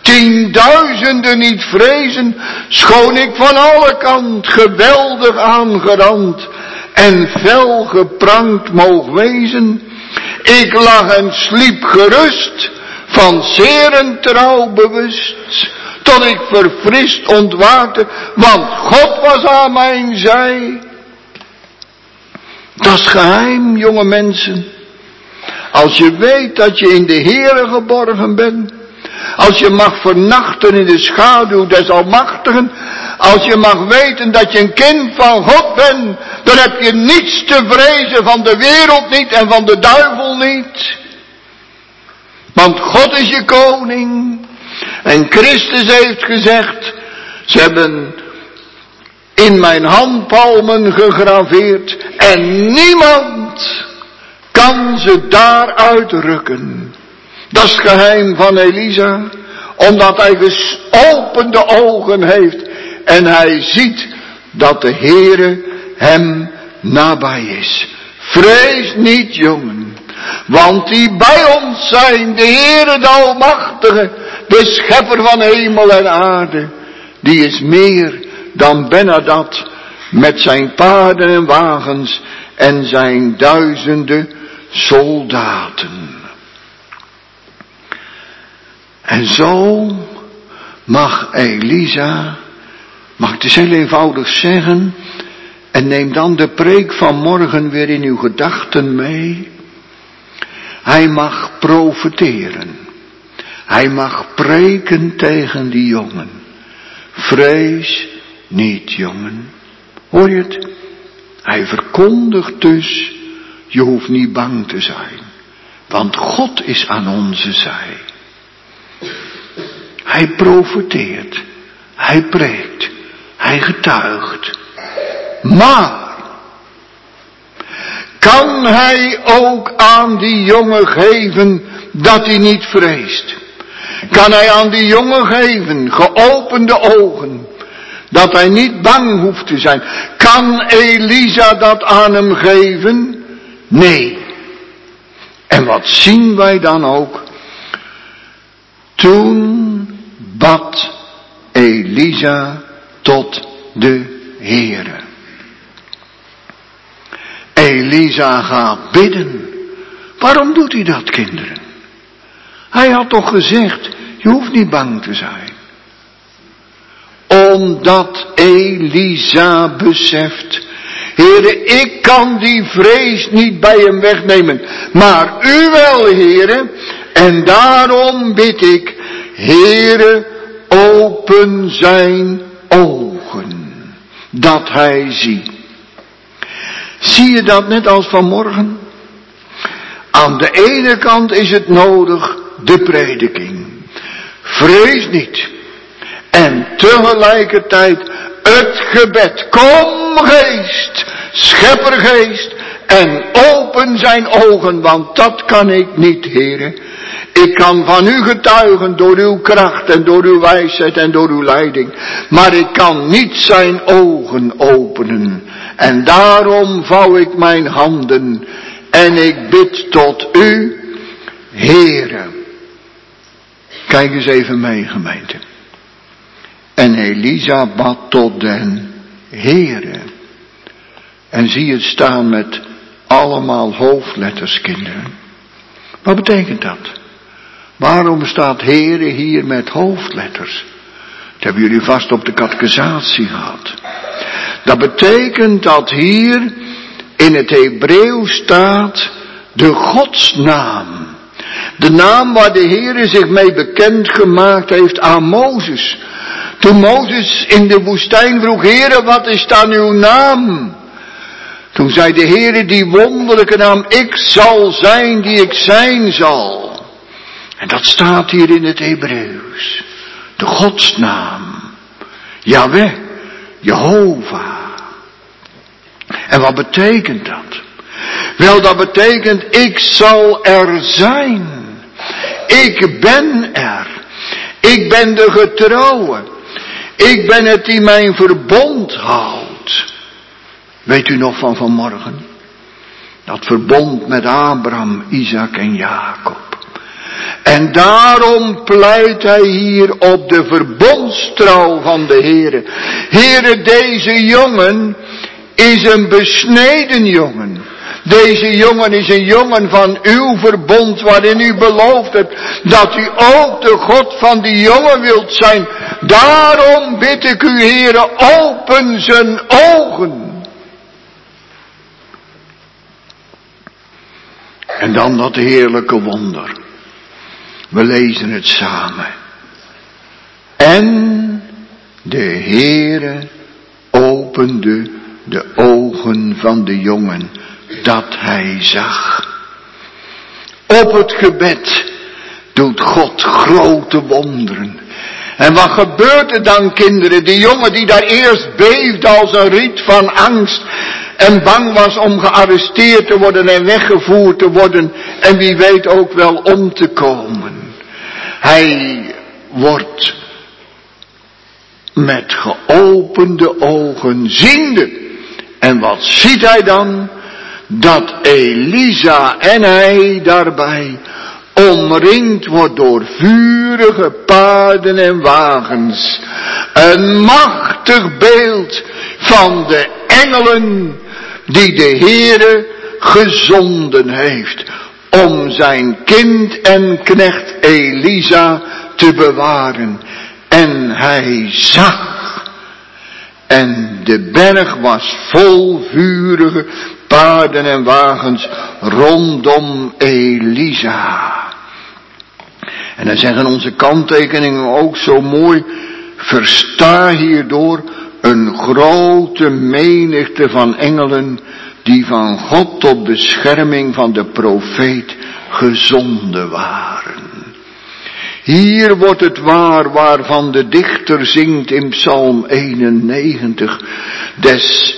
10.000 niet vrezen, schoon ik van alle kant geweldig aangerand en fel geprankt moog wezen. Ik lag en sliep gerust, van zeren trouw bewust, tot ik verfrist ontwaakte, want God was aan mijn zij. Dat is geheim, jonge mensen. Als je weet dat je in de Heere geborgen bent, als je mag vernachten in de schaduw des Almachtigen, als je mag weten dat je een kind van God bent, dan heb je niets te vrezen van de wereld niet en van de duivel niet. Want God is je koning. En Christus heeft gezegd, ze hebben in mijn handpalmen gegraveerd en niemand kan ze daaruit rukken. Dat is het geheim van Elisa, omdat hij geopende ogen heeft en hij ziet dat de Heere hem nabij is. Vrees niet, jongen, want die bij ons zijn, de Heere de Almachtige, de schepper van hemel en aarde, die is meer dan Benadad met zijn paarden en wagens en zijn duizenden soldaten. En zo mag Elisa, mag ik het heel eenvoudig zeggen, en neem dan de preek van morgen weer in uw gedachten mee. Hij mag profeteren. Hij mag preken tegen die jongen. Vrees niet, jongen. Hoor je het? Hij verkondigt dus, je hoeft niet bang te zijn. Want God is aan onze zij. Hij profeteert. Hij preekt. Hij getuigt. Maar kan hij ook aan die jongen geven dat hij niet vreest? Kan hij aan die jongen geven, geopende ogen, dat hij niet bang hoeft te zijn? Kan Elisa dat aan hem geven? Nee. En wat zien wij dan ook? Toen bad Elisa tot de Heere. Elisa gaat bidden. Waarom doet hij dat, kinderen? Hij had toch gezegd, je hoeft niet bang te zijn. Omdat Elisa beseft, Heere, ik kan die vrees niet bij hem wegnemen, maar u wel, Heere. En daarom bid ik, Heere, open zijn ogen, dat hij ziet. Zie je dat net als vanmorgen? Aan de ene kant is het nodig, de prediking. Vrees niet. En tegelijkertijd het gebed. Kom geest, scheppergeest, en open zijn ogen, want dat kan ik niet, Heere. Ik kan van u getuigen door uw kracht en door uw wijsheid en door uw leiding. Maar ik kan niet zijn ogen openen. En daarom vouw ik mijn handen en ik bid tot u, Heere. Kijk eens even mee, gemeente. En Elisa bad tot den Heere. En zie het staan met allemaal hoofdletters, kinderen. Wat betekent dat? Waarom staat Heere hier met hoofdletters? Dat hebben jullie vast op de catechisatie gehad. Dat betekent dat hier in het Hebreeuws staat de godsnaam. De naam waar de Heere zich mee bekend gemaakt heeft aan Mozes. Toen Mozes in de woestijn vroeg, Heere, wat is dan uw naam? Toen zei de Heere die wonderlijke naam, ik zal zijn die ik zijn zal. En dat staat hier in het Hebreeuws. De godsnaam. Yahweh, Jehovah. En wat betekent dat? Wel, dat betekent, ik zal er zijn. Ik ben er. Ik ben de getrouwe. Ik ben het die mijn verbond houdt. Weet u nog van vanmorgen? Dat verbond met Abraham, Isaac en Jacob. En daarom pleit hij hier op de verbondstrouw van de Heere. Heere, deze jongen is een besneden jongen. Deze jongen is een jongen van uw verbond waarin u beloofd hebt dat u ook de God van die jongen wilt zijn. Daarom bid ik u, Heere, open zijn ogen. En dan dat heerlijke wonder. We lezen het samen. En de Heere opende de ogen van de jongen, dat hij zag. Op het gebed doet God grote wonderen. En wat gebeurt er dan, kinderen? Die jongen die daar eerst beefde als een riet van angst en bang was om gearresteerd te worden en weggevoerd te worden en wie weet ook wel om te komen. Hij wordt met geopende ogen ziende En wat ziet hij dan? Dat Elisa en hij daarbij omringd wordt door vurige paarden en wagens. Een machtig beeld van de engelen die de Heere gezonden heeft om zijn kind en knecht Elisa te bewaren. En hij zag, en de berg was vol vurige paarden en wagens rondom Elisa. En dan zeggen onze kanttekeningen ook zo mooi: versta hierdoor een grote menigte van engelen die van God tot bescherming van de profeet gezonden waren. Hier wordt het waar waarvan de dichter zingt in Psalm 91. Des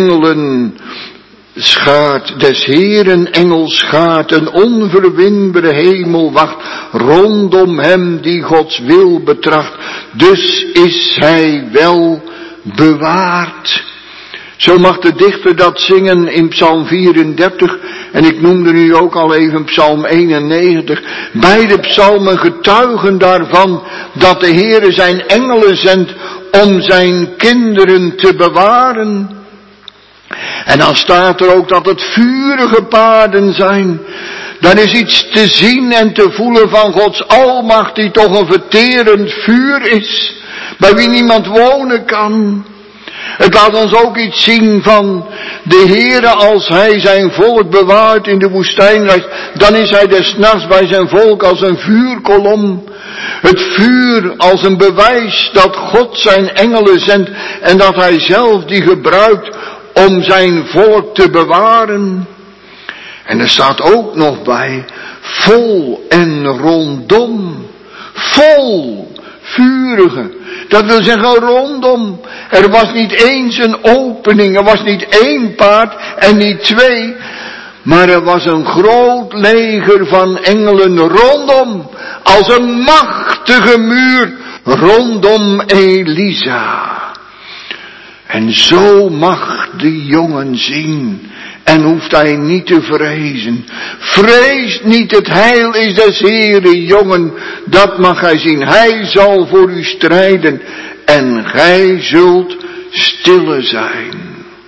Heeren engelschaat, een onverwinbare hemel wacht rondom hem die Gods wil betracht. Dus is hij wel bewaard. Zo mag de dichter dat zingen in Psalm 34 en ik noemde nu ook al even Psalm 91. Beide psalmen getuigen daarvan dat de Heere zijn engelen zendt om zijn kinderen te bewaren. En dan staat er ook dat het vurige paarden zijn. Dan is iets te zien en te voelen van Gods almacht die toch een verterend vuur is, bij wie niemand wonen kan. Het laat ons ook iets zien van de Heere als hij zijn volk bewaart in de woestijnreis. Dan is hij des nachts bij zijn volk als een vuurkolom. Het vuur als een bewijs dat God zijn engelen zendt en dat hij zelf die gebruikt om zijn volk te bewaren. En er staat ook nog bij, vol en rondom. Vol, vurige. Dat wil zeggen rondom. Er was niet eens een opening, er was niet één paard en niet twee. Maar er was een groot leger van engelen rondom. Als een machtige muur rondom Elisa. En zo mag die jongen zien. En hoeft hij niet te vrezen. Vrees niet, het heil is des Heeren, jongen. Dat mag hij zien. Hij zal voor u strijden. En gij zult stille zijn.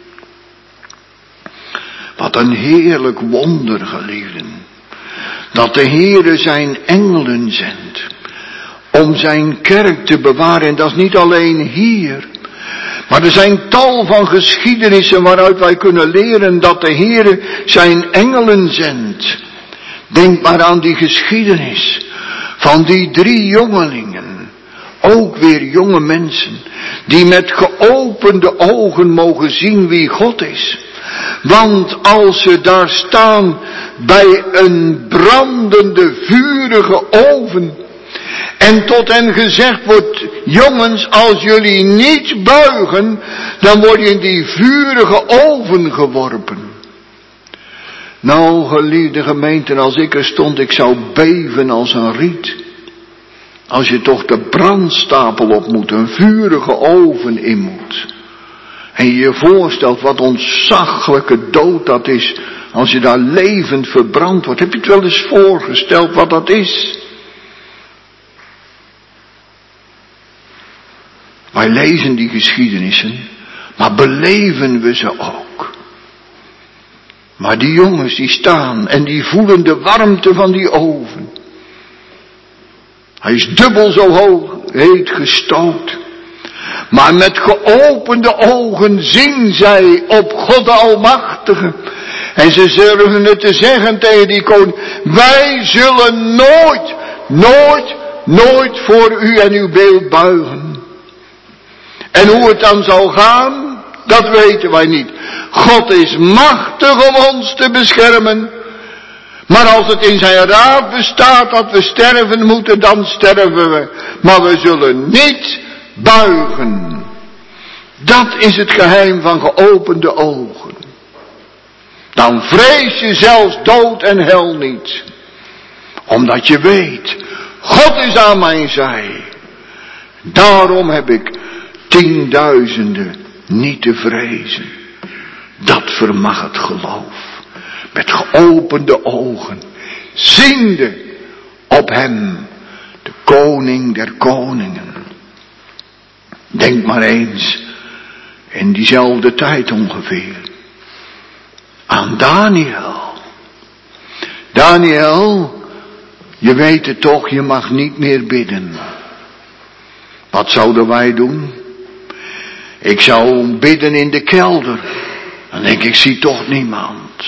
Wat een heerlijk wonder, geliefden. Dat de Heere zijn engelen zendt. Om zijn kerk te bewaren. En dat is niet alleen hier. Maar er zijn tal van geschiedenissen waaruit wij kunnen leren dat de Heere zijn engelen zendt. Denk maar aan die geschiedenis van die 3 jongelingen. Ook weer jonge mensen die met geopende ogen mogen zien wie God is. Want als ze daar staan bij een brandende vurige oven en tot hen gezegd wordt, jongens, als jullie niet buigen, dan word je in die vurige oven geworpen. Nou, geliefde gemeente, als ik er stond, ik zou beven als een riet. Als je toch de brandstapel op moet, een vurige oven in moet. En je je voorstelt wat ontzaglijke dood dat is, als je daar levend verbrand wordt. Heb je het wel eens voorgesteld wat dat is? Wij lezen die geschiedenissen, maar beleven we ze ook. Maar die jongens die staan en die voelen de warmte van die oven. Hij is dubbel zo hoog, heet gestookt. Maar met geopende ogen zien zij op God de Almachtige. En ze durven het te zeggen tegen die koning, wij zullen nooit voor u en uw beeld buigen. En hoe het dan zal gaan, dat weten wij niet. God is machtig om ons te beschermen. Maar als het in zijn raad bestaat dat we sterven moeten, dan sterven we. Maar we zullen niet buigen. Dat is het geheim van geopende ogen. Dan vrees je zelfs dood en hel niet. Omdat je weet, God is aan mijn zij. Daarom heb ik 10.000 niet te vrezen. vermag het geloof. Met geopende ogen, ziende op hem, de koning der koningen. Denk maar eens, in diezelfde tijd ongeveer, aan Daniel. Daniel, je weet het toch, je mag niet meer bidden. Wat zouden wij doen? Ik zou bidden in de kelder. Dan denk ik, zie toch niemand.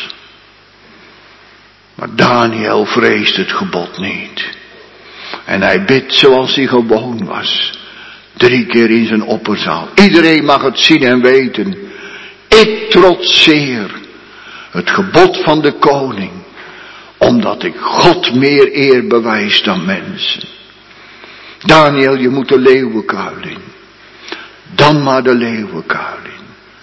Maar Daniel vreest het gebod niet. En hij bidt zoals hij gewoon was. 3 keer in zijn opperzaal. Iedereen mag het zien en weten. Ik trotseer het gebod van de koning. Omdat ik God meer eer bewijs dan mensen. Daniel, je moet de leeuwenkuil in. Dan maar de leeuwenkuil in.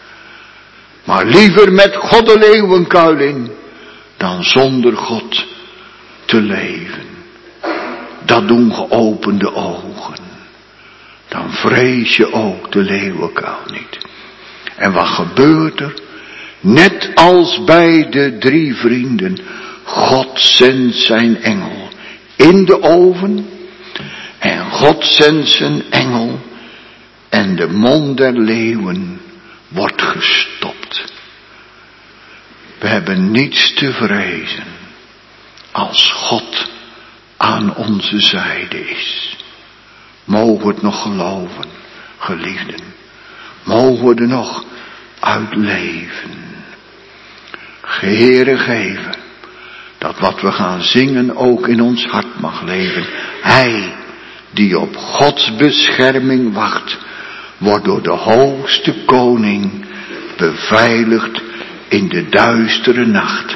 Maar liever met God de leeuwenkuil in, dan zonder God te leven. Dat doen geopende ogen. Dan vrees je ook de leeuwenkuil niet. En wat gebeurt er? Net als bij de 3 vrienden. God zendt zijn engel in de oven. En God zendt zijn engel. En de mond der leeuwen wordt gestopt. We hebben niets te vrezen als God aan onze zijde is. Mogen we het nog geloven, geliefden. Mogen we er nog uit leven. Heere, geven dat wat we gaan zingen ook in ons hart mag leven. Hij die op Gods bescherming wacht, wordt door de hoogste koning beveiligd in de duistere nacht.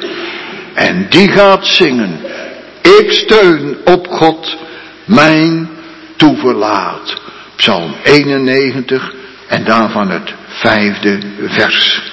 En die gaat zingen, ik steun op God, mijn toeverlaat. Psalm 91 en daarvan het 5e vers.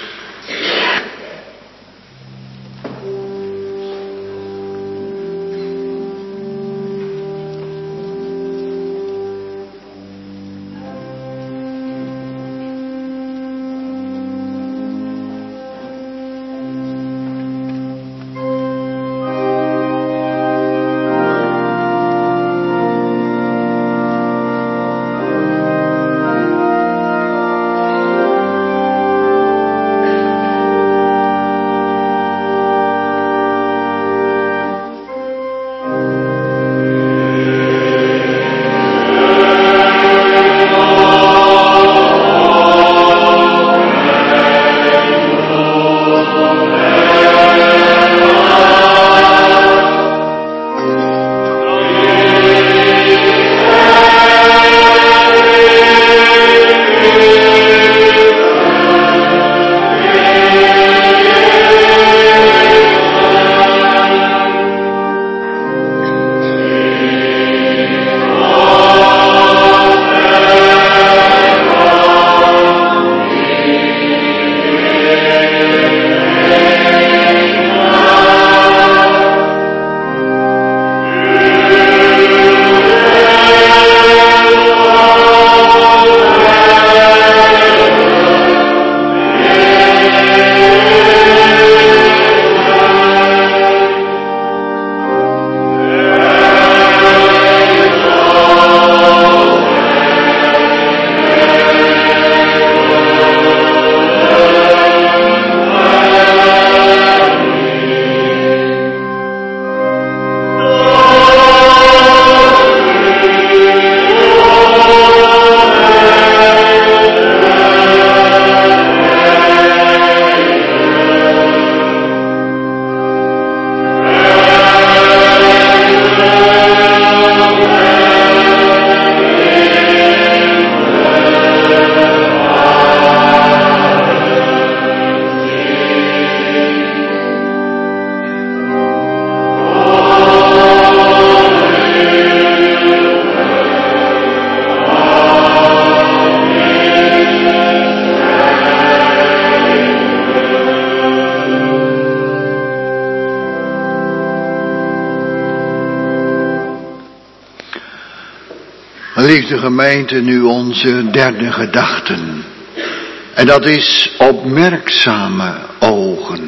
Geliefde gemeente, nu onze derde gedachten. En dat is opmerkzame ogen.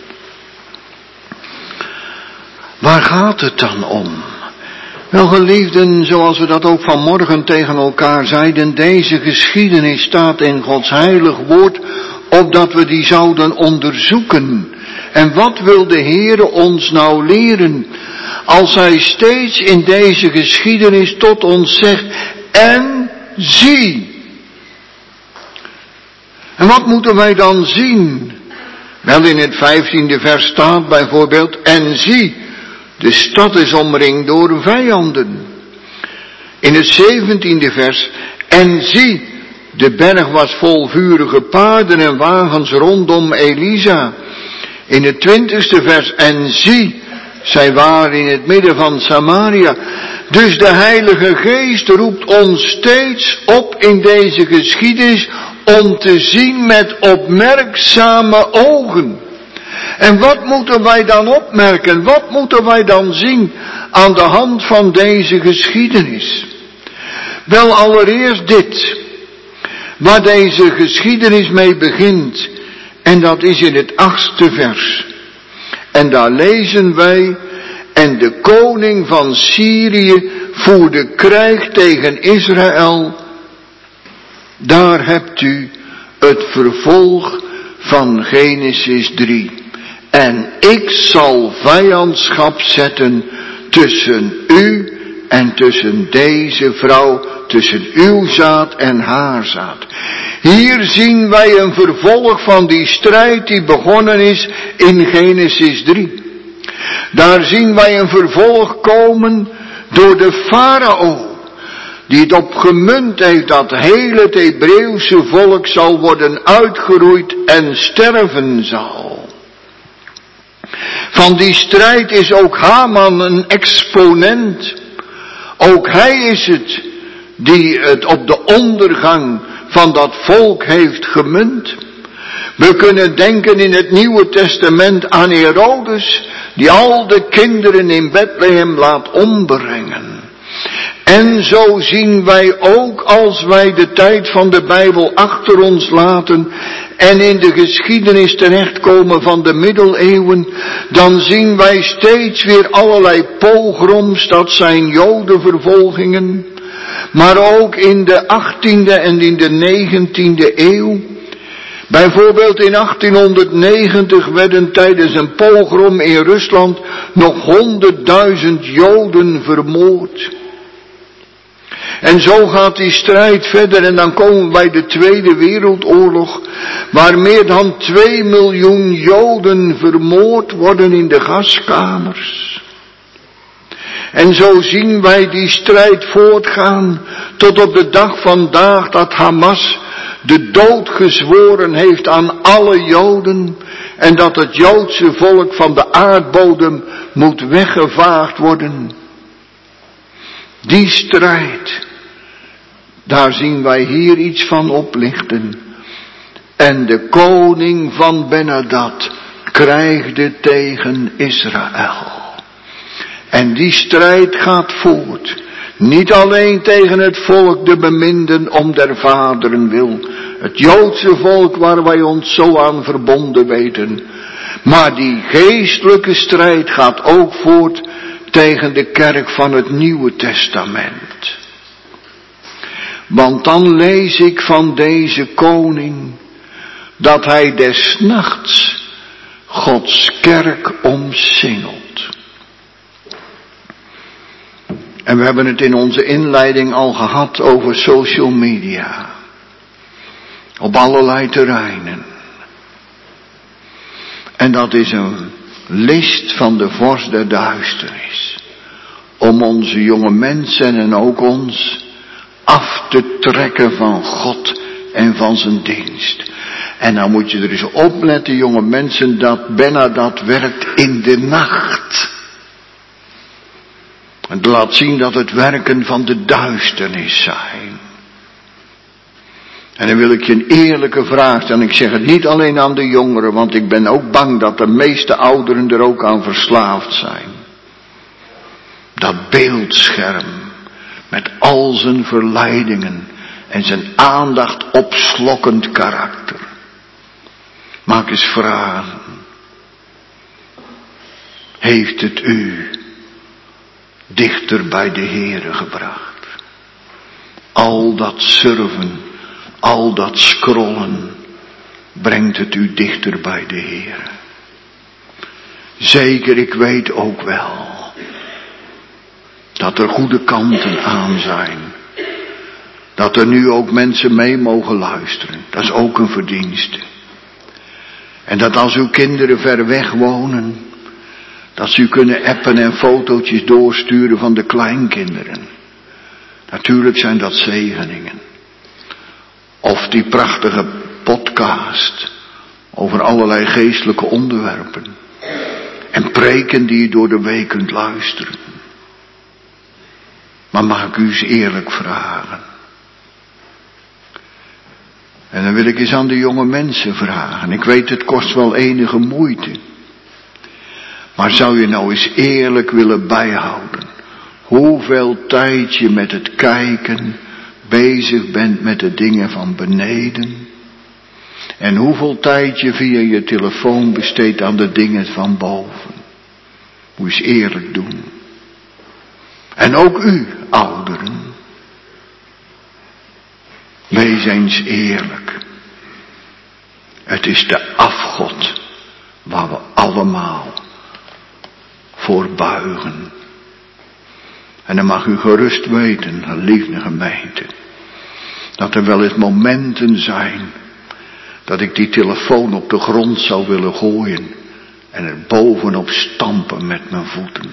Waar gaat het dan om? Wel geliefden, zoals we dat ook vanmorgen tegen elkaar zeiden, deze geschiedenis staat in Gods heilig woord, opdat we die zouden onderzoeken. En wat wil de Heere ons nou leren, als Hij steeds in deze geschiedenis tot ons zegt, en zie. En wat moeten wij dan zien? Wel, in het 15e vers staat bijvoorbeeld, en zie, de stad is omringd door vijanden. In het 17e vers, en zie, de berg was vol vurige paarden en wagens rondom Elisa. In het 20e vers, en zie, zij waren in het midden van Samaria. Dus de Heilige Geest roept ons steeds op in deze geschiedenis om te zien met opmerkzame ogen. En wat moeten wij dan opmerken? Wat moeten wij dan zien aan de hand van deze geschiedenis? Wel, allereerst dit, waar deze geschiedenis mee begint, en dat is in het 8e vers. En daar lezen wij, en de koning van Syrië voerde krijg tegen Israël. Daar hebt u het vervolg van Genesis 3. En ik zal vijandschap zetten tussen u en tussen deze vrouw, tussen uw zaad en haar zaad. Hier zien wij een vervolg van die strijd die begonnen is in Genesis 3. Daar zien wij een vervolg komen door de farao, die het op gemunt heeft dat heel het Hebreeuwse volk zal worden uitgeroeid en sterven zal. Van die strijd is ook Haman een exponent. Ook hij is het die het op de ondergang van dat volk heeft gemunt. We kunnen denken in het Nieuwe Testament aan Herodes, die al de kinderen in Bethlehem laat ombrengen. En zo zien wij ook, als wij de tijd van de Bijbel achter ons laten en in de geschiedenis terechtkomen van de middeleeuwen, dan zien wij steeds weer allerlei pogroms, dat zijn jodenvervolgingen, maar ook in de 18e en in de 19e eeuw. Bijvoorbeeld in 1890 werden tijdens een pogrom in Rusland nog 100.000 Joden vermoord. En zo gaat die strijd verder en dan komen we bij de Tweede Wereldoorlog, waar meer dan 2 miljoen Joden vermoord worden in de gaskamers. En zo zien wij die strijd voortgaan tot op de dag vandaag dat Hamas de dood gezworen heeft aan alle Joden en dat het Joodse volk van de aardbodem moet weggevaagd worden. Die strijd, daar zien wij hier iets van oplichten. En de koning van Ben-Hadad krijgde tegen Israël. En die strijd gaat voort. Niet alleen tegen het volk de beminden om der vaderen wil. Het Joodse volk waar wij ons zo aan verbonden weten. Maar die geestelijke strijd gaat ook voort tegen de kerk van het Nieuwe Testament. Want dan lees ik van deze koning dat hij des nachts Gods kerk omsingelt. En we hebben het in onze inleiding al gehad over social media. Op allerlei terreinen. En dat is een list van de vorst der duisternis. Om onze jonge mensen en ook ons af te trekken van God en van zijn dienst. En dan moet je er eens opletten, jonge mensen, dat Ben-Hadad werkt in de nacht. Het laat zien dat het werken van de duisternis zijn. En dan wil ik je een eerlijke vraag stellen. Ik zeg het niet alleen aan de jongeren, want ik ben ook bang dat de meeste ouderen er ook aan verslaafd zijn. Dat beeldscherm met al zijn verleidingen en zijn aandacht opslokkend karakter. Mag ik eens vragen, heeft het u dichter bij de Heere gebracht? Al dat surfen, al dat scrollen, brengt het u dichter bij de Heere? Zeker, ik weet ook wel dat er goede kanten aan zijn. Dat er nu ook mensen mee mogen luisteren. Dat is ook een verdienste. En dat als uw kinderen ver weg wonen, dat ze u kunnen appen en fotootjes doorsturen van de kleinkinderen. Natuurlijk zijn dat zegeningen. Of die prachtige podcast over allerlei geestelijke onderwerpen. En preken die je door de week kunt luisteren. Maar mag ik u eens eerlijk vragen? En dan wil ik eens aan de jonge mensen vragen. Ik weet, het kost wel enige moeite. Maar zou je nou eens eerlijk willen bijhouden hoeveel tijd je met het kijken bezig bent met de dingen van beneden? En hoeveel tijd je via je telefoon besteedt aan de dingen van boven? Moet je eens eerlijk doen. En ook u, ouderen. Wees eens eerlijk. Het is de afgod waar we allemaal voor buigen. En dan mag u gerust weten, geliefde gemeente, dat er wel eens momenten zijn dat ik die telefoon op de grond zou willen gooien en er bovenop stampen met mijn voeten.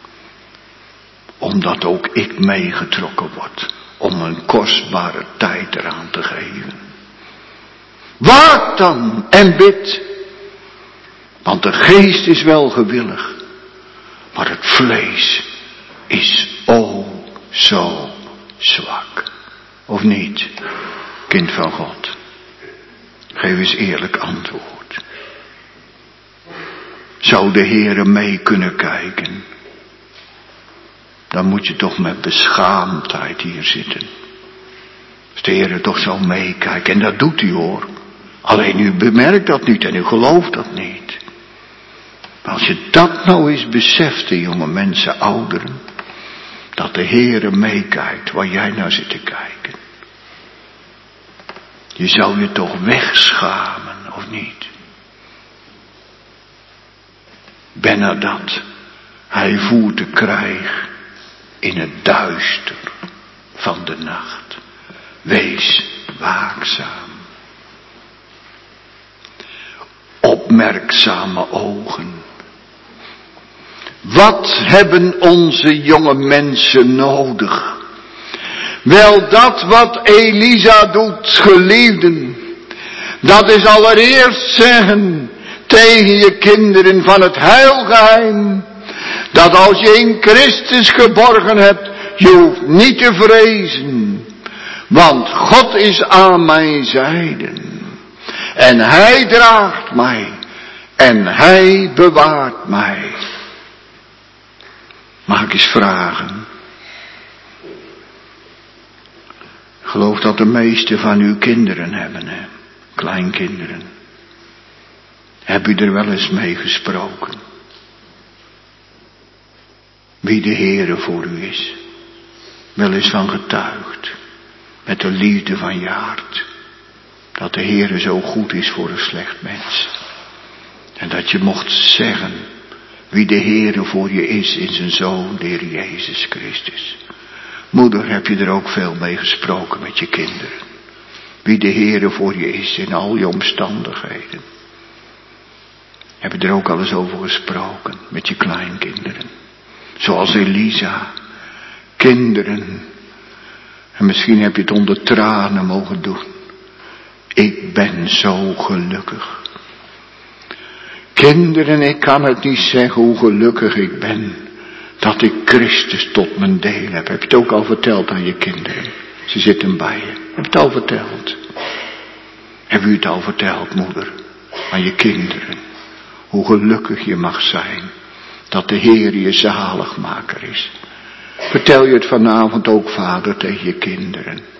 Omdat ook ik meegetrokken word om een kostbare tijd eraan te geven. Waak dan en bid. Want de geest is wel gewillig, maar het vlees is zo zwak. Of niet, kind van God? Geef eens eerlijk antwoord. Zou de Heere mee kunnen kijken? Dan moet je toch met beschaamdheid hier zitten. Als de Heere toch zou meekijken, en dat doet hij hoor. Alleen u bemerkt dat niet en u gelooft dat niet. Maar als je dat nou eens beseft, de jonge mensen, ouderen, dat de Heere meekijkt waar jij naar zit te kijken. Je zou je toch wegschamen, of niet? Bernadette, hij voert de krijg in het duister van de nacht. Wees waakzaam. Opmerkzame ogen. Wat hebben onze jonge mensen nodig? Wel dat wat Elisa doet, geliefden. Dat is allereerst zeggen tegen je kinderen van het heilgeheim. Dat als je in Christus geborgen hebt, je hoeft niet te vrezen. Want God is aan mijn zijde. En hij draagt mij. En hij bewaart mij. Mag ik eens vragen? Ik geloof dat de meeste van uw kinderen hebben, hè? Kleinkinderen. Heb u er wel eens mee gesproken? Wie de Heere voor u is. Wel eens van getuigd. Met de liefde van je hart. Dat de Heere zo goed is voor een slecht mens. En dat je mocht zeggen wie de Heere voor je is in zijn Zoon, de Heer Jezus Christus. Moeder, heb je er ook veel mee gesproken met je kinderen? Wie de Heere voor je is in al je omstandigheden. Heb je er ook al eens over gesproken met je kleinkinderen? Zoals Elisa. Kinderen. En misschien heb je het onder tranen mogen doen. Ik ben zo gelukkig. Kinderen, ik kan het niet zeggen hoe gelukkig ik ben. Dat ik Christus tot mijn deel heb. Heb je het ook al verteld aan je kinderen? Ze zitten bij je. Heb je het al verteld? Heb u het al verteld, moeder? Aan je kinderen. Hoe gelukkig je mag zijn. Dat de Heer je zaligmaker is. Vertel je het vanavond ook, vader, tegen je kinderen.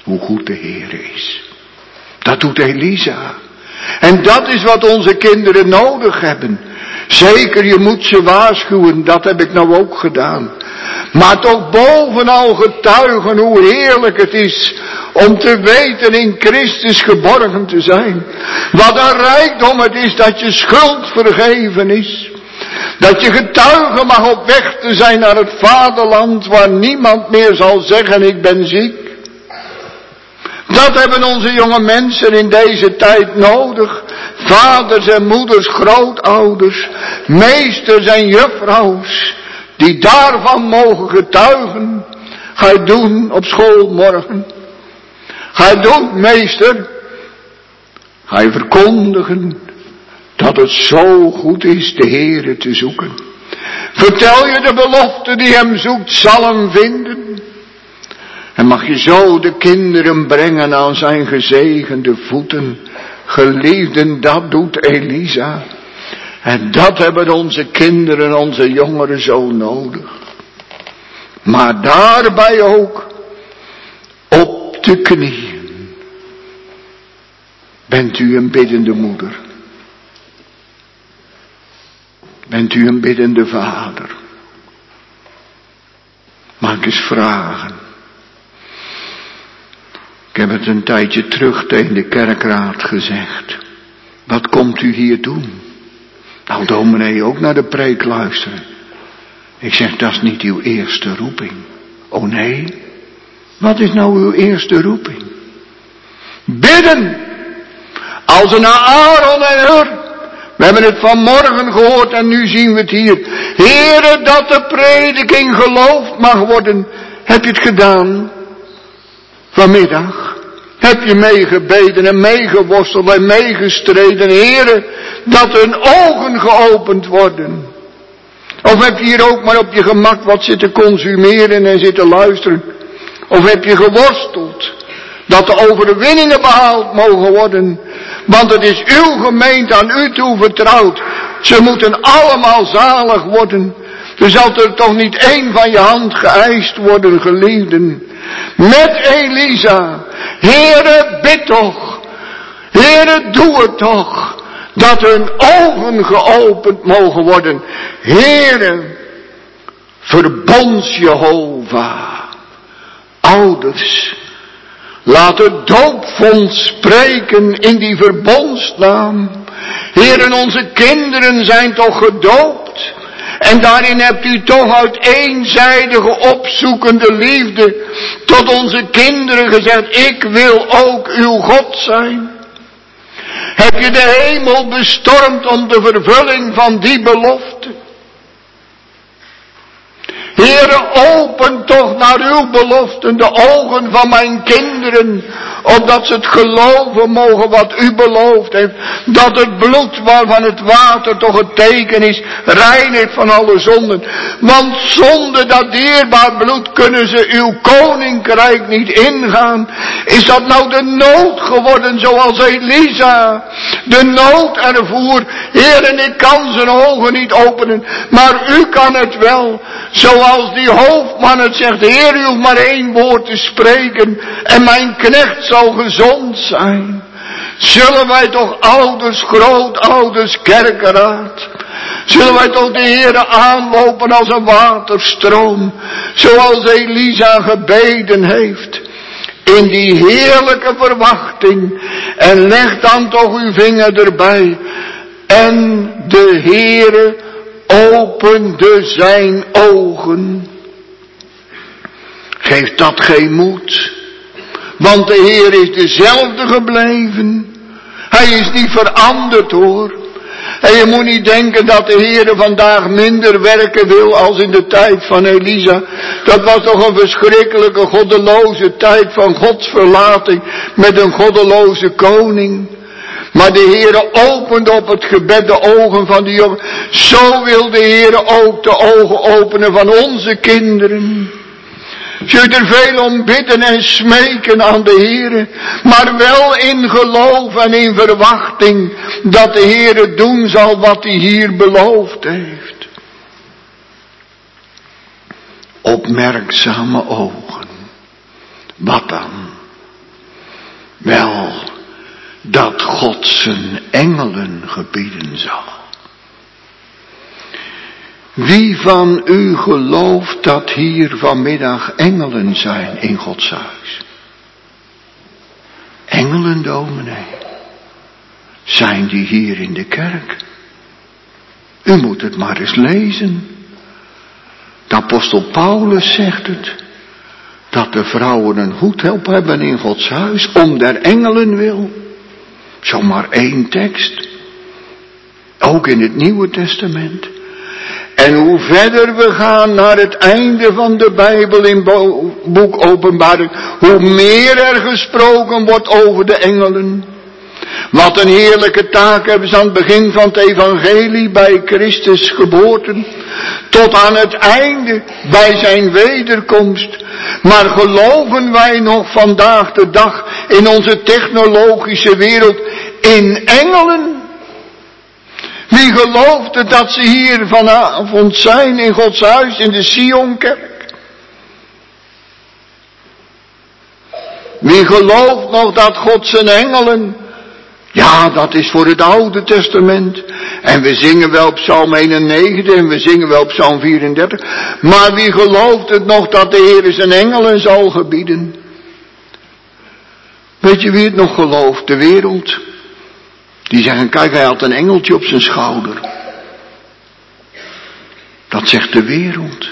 hoe goed de Heer is. Dat doet Elisa. En dat is wat onze kinderen nodig hebben. Zeker, je moet ze waarschuwen, dat heb ik nou ook gedaan. Maar toch bovenal getuigen hoe heerlijk het is om te weten in Christus geborgen te zijn. Wat een rijkdom het is dat je schuld vergeven is. Dat je getuige mag op weg te zijn naar het vaderland waar niemand meer zal zeggen ik ben ziek. Dat hebben onze jonge mensen in deze tijd nodig. Vaders en moeders, grootouders, meesters en juffrouws, die daarvan mogen getuigen. Ga je doen op school morgen. Ga je doen, meester. Ga je verkondigen dat het zo goed is de Heere te zoeken. Vertel je de belofte die hem zoekt, zal hem vinden. En mag je zo de kinderen brengen aan zijn gezegende voeten. Geliefden, dat doet Elisa. En dat hebben onze kinderen, onze jongeren zo nodig. Maar daarbij ook op de knieën. Bent u een biddende moeder? Bent u een biddende vader? Mag ik eens vragen? Ik heb het een tijdje terug tegen de kerkraad gezegd. Wat komt u hier doen? Nou, dominee, ook naar de preek luisteren. Ik zeg, dat is niet uw eerste roeping. Oh nee? Wat is nou uw eerste roeping? Bidden! Als een Aaron en Hur. We hebben het vanmorgen gehoord en nu zien we het hier. Heere, dat de prediking geloofd mag worden. Heb je het gedaan? Vanmiddag. Heb je meegebeden en meegeworsteld en meegestreden. Heere, dat hun ogen geopend worden. Of heb je hier ook maar op je gemak wat zitten consumeren en zitten luisteren? Of heb je geworsteld? Dat de overwinningen behaald mogen worden. Want het is uw gemeente aan u toevertrouwd. Ze moeten allemaal zalig worden. Er zal er toch niet één van je hand geëist worden, geliefden. Met Elisa. Heere, bid toch. Heere, doe het toch. Dat hun ogen geopend mogen worden. Heere, verbonds Jehovah. Ouders, laat het doopfonds spreken in die verbondsnaam. Heeren, onze kinderen zijn toch gedoopt. En daarin hebt u toch uit eenzijdige opzoekende liefde tot onze kinderen gezegd, ik wil ook uw God zijn. Heb je de hemel bestormd om de vervulling van die belofte? Heere, open toch naar uw beloften de ogen van mijn kinderen, opdat ze het geloven mogen wat u beloofd heeft. Dat het bloed waarvan het water toch het teken is, reinigt van alle zonden. Want zonder dat dierbaar bloed kunnen ze uw koninkrijk niet ingaan. Is dat nou de nood geworden zoals Elisa de nood ervoer? Heere, ik kan zijn ogen niet openen, maar u kan het wel. Zoals die hoofdman het zegt, Heer, u hoeft maar één woord te spreken en mijn knecht zal gezond zijn. Zullen wij toch ouders, grootouders, kerkenraad, zullen wij toch de Heere aanlopen als een waterstroom, zoals Elisa gebeden heeft, in die heerlijke verwachting, en leg dan toch uw vinger erbij, en de Heere opende zijn ogen. Geeft dat geen moed? Want de Heer is dezelfde gebleven. Hij is niet veranderd hoor. En je moet niet denken dat de Heer vandaag minder werken wil als in de tijd van Elisa. Dat was toch een verschrikkelijke goddeloze tijd van godsverlating met een goddeloze koning. Maar de Heere opende op het gebed de ogen van die jongen. Zo wil de Heere ook de ogen openen van onze kinderen. Zult er veel om bidden en smeken aan de Heere, maar wel in geloof en in verwachting dat de Heere doen zal wat hij hier beloofd heeft. Opmerkzame ogen. Wat dan? wel dat God zijn engelen gebieden zal. Wie van u gelooft dat hier vanmiddag engelen zijn in Gods huis? Engelen, dominee. Zijn die hier in de kerk? U moet het maar eens lezen. De apostel Paulus zegt het. Dat de vrouwen een hoed op hebben in Gods huis. Om der engelen wil. Zomaar 1 tekst. Ook in het Nieuwe Testament. En hoe verder we gaan naar het einde van de Bijbel in boek Openbaring. Hoe meer er gesproken wordt over de engelen. Wat een heerlijke taak hebben ze aan het begin van het evangelie bij Christus geboorte. Tot aan het einde bij zijn wederkomst. Maar geloven wij nog vandaag de dag in onze technologische wereld in engelen? Wie geloofde dat ze hier vanavond zijn in Gods huis in de Sionkerk? Wie gelooft nog dat God zijn engelen... Ja, dat is voor het Oude Testament. En we zingen wel Psalm 91 en we zingen wel Psalm 34. Maar wie gelooft het nog dat de Heer zijn engelen zal gebieden? Weet je wie het nog gelooft? De wereld. Die zeggen, kijk, hij had een engeltje op zijn schouder. Dat zegt de wereld.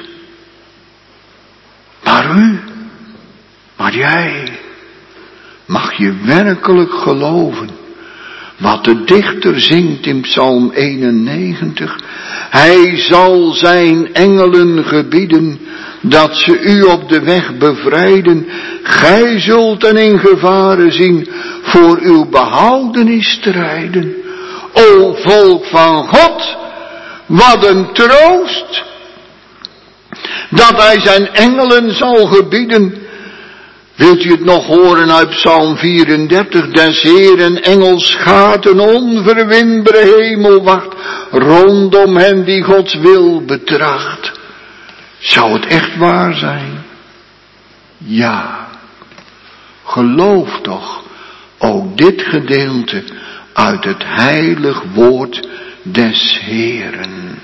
Maar u, maar jij, mag je werkelijk geloven wat de dichter zingt in Psalm 91. Hij zal zijn engelen gebieden dat ze u op de weg bevrijden. Gij zult en in gevaren zien voor uw behoudenis strijden. O volk van God, wat een troost, dat hij zijn engelen zal gebieden. Wilt u het nog horen uit Psalm 34? Des Heeren engels gaat een onverwinbare hemelwacht rondom hen die Gods wil betracht. Zou het echt waar zijn? Ja. Geloof toch ook dit gedeelte uit het heilig woord des Heeren.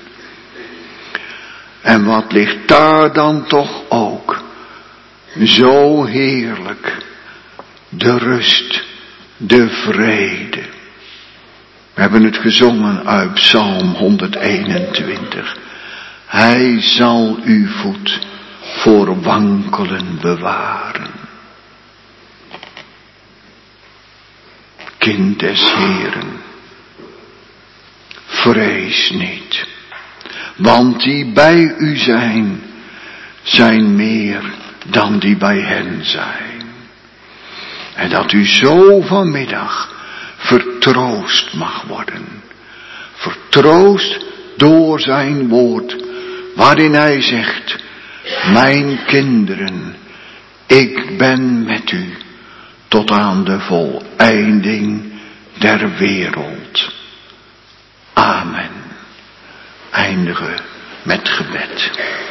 En wat ligt daar dan toch ook zo heerlijk, de rust, de vrede. We hebben het gezongen uit Psalm 121. Hij zal uw voet voor wankelen bewaren. Kind des Heeren, vrees niet, want die bij u zijn meer dan die bij hen zijn. En dat u zo vanmiddag vertroost mag worden. Vertroost door zijn woord, waarin hij zegt, mijn kinderen, ik ben met u tot aan de voleinding der wereld. Amen. Eindigen met gebed.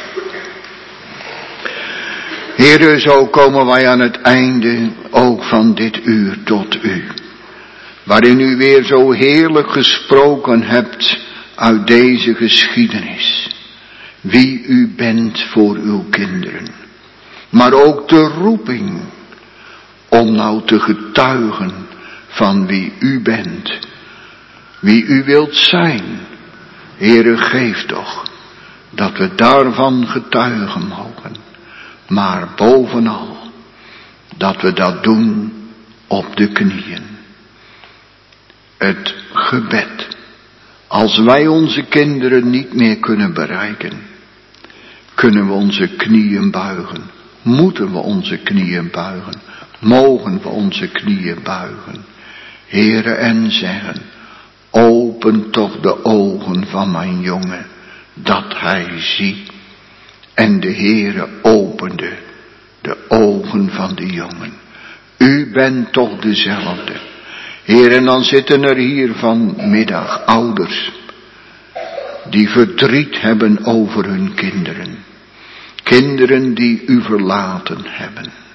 Heere, zo komen wij aan het einde ook van dit uur tot u. Waarin u weer zo heerlijk gesproken hebt uit deze geschiedenis. Wie u bent voor uw kinderen. Maar ook de roeping om nou te getuigen van wie u bent. Wie u wilt zijn. Heere, geef toch dat we daarvan getuigen mogen. Maar bovenal, dat we dat doen op de knieën. Het gebed. Als wij onze kinderen niet meer kunnen bereiken, kunnen we onze knieën buigen. Moeten we onze knieën buigen. Mogen we onze knieën buigen. Heere, en zeggen, open toch de ogen van mijn jongen, dat hij ziet. En de Heere opende de ogen van de jongen. U bent toch dezelfde. Heer, en dan zitten er hier vanmiddag ouders die verdriet hebben over hun kinderen. Kinderen die u verlaten hebben.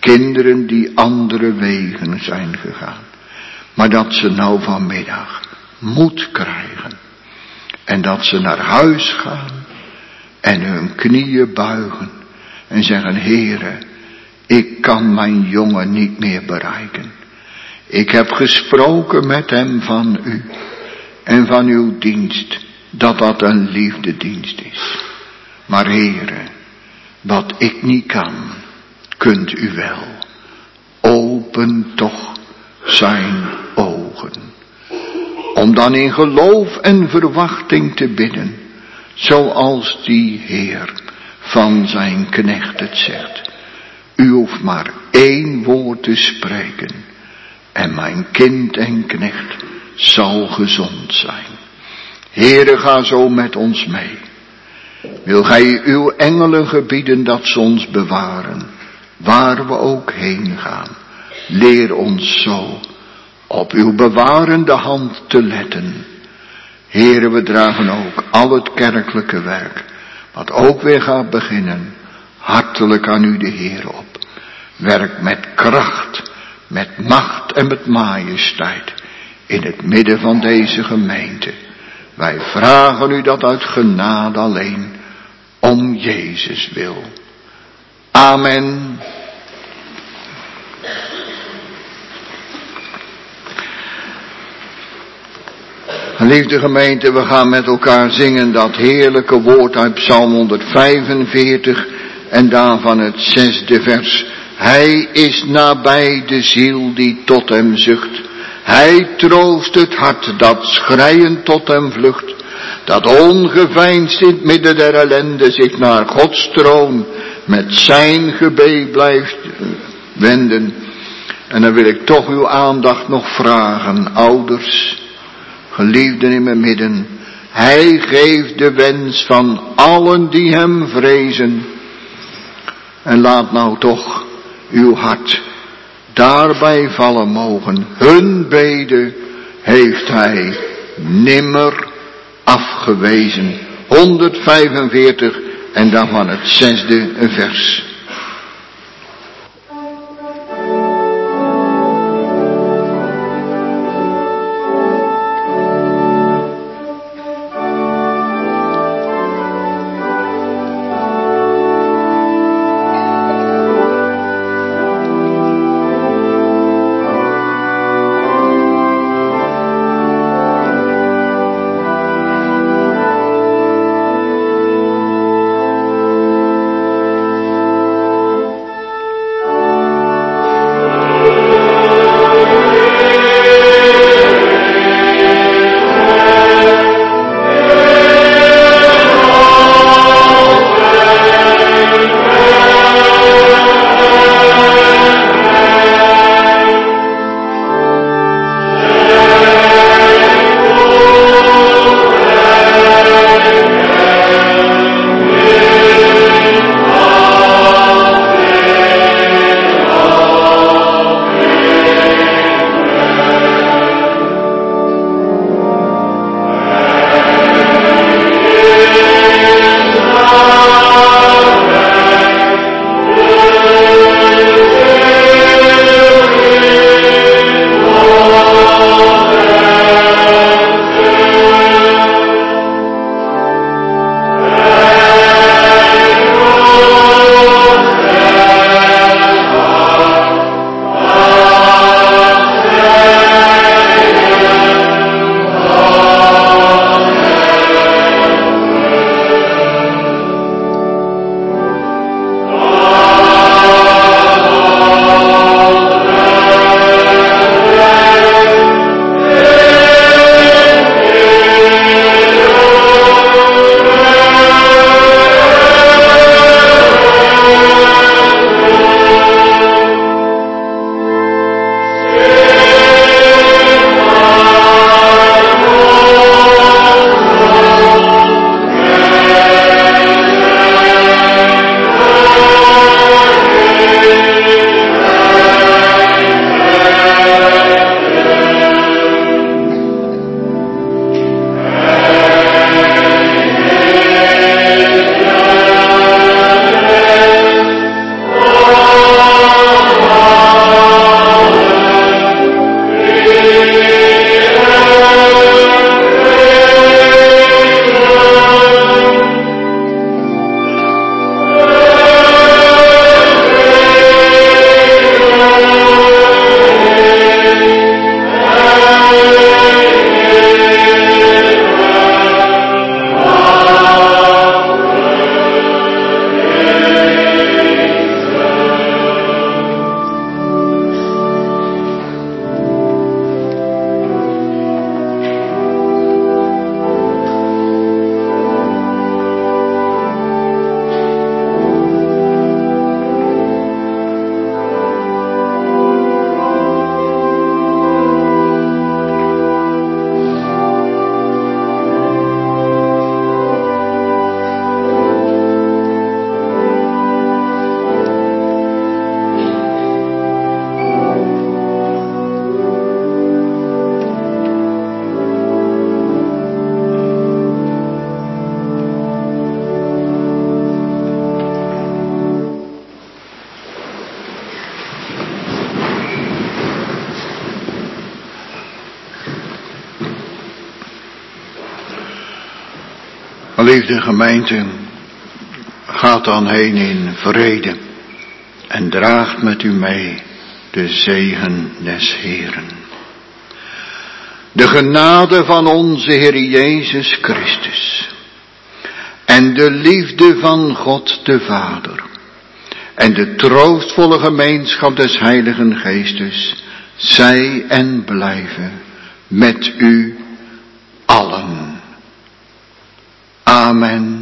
kinderen die andere wegen zijn gegaan. Maar dat ze nou vanmiddag moed krijgen. En dat ze naar huis gaan en hun knieën buigen en zeggen, Heere, ik kan mijn jongen niet meer bereiken. Ik heb gesproken met hem van u en van uw dienst, dat dat een liefdedienst is. Maar Heere, wat ik niet kan, kunt u wel. Open toch zijn ogen. Om dan in geloof en verwachting te bidden, zoals die Heer van zijn knecht het zegt. U hoeft maar 1 woord te spreken en mijn kind en knecht zal gezond zijn. Heere, ga zo met ons mee. Wil gij uw engelen gebieden dat ze ons bewaren, waar we ook heen gaan. Leer ons zo op uw bewarende hand te letten. Heere, we dragen ook al het kerkelijke werk, wat ook weer gaat beginnen, hartelijk aan u de Heer op. Werk met kracht, met macht en met majesteit in het midden van deze gemeente. Wij vragen u dat uit genade alleen, om Jezus wil. Amen. Geliefde gemeente, we gaan met elkaar zingen dat heerlijke woord uit Psalm 145 en daarvan het 6e vers. Hij is nabij de ziel die tot hem zucht. Hij troost het hart dat schreiend tot hem vlucht. Dat ongeveinsd in het midden der ellende zich naar Gods troon met zijn gebed blijft wenden. En dan wil ik toch uw aandacht nog vragen, ouders, geliefden in mijn midden. Hij geeft de wens van allen die hem vrezen. En laat nou toch uw hart daarbij vallen mogen. Hun bede heeft hij nimmer afgewezen. 145 en daarvan het 6e vers. Geliefde gemeente, gaat dan heen in vrede en draagt met u mee de zegen des Heeren. De genade van onze Heer Jezus Christus en de liefde van God de Vader en de troostvolle gemeenschap des Heiligen Geestes zij en blijven met u allen. Amen.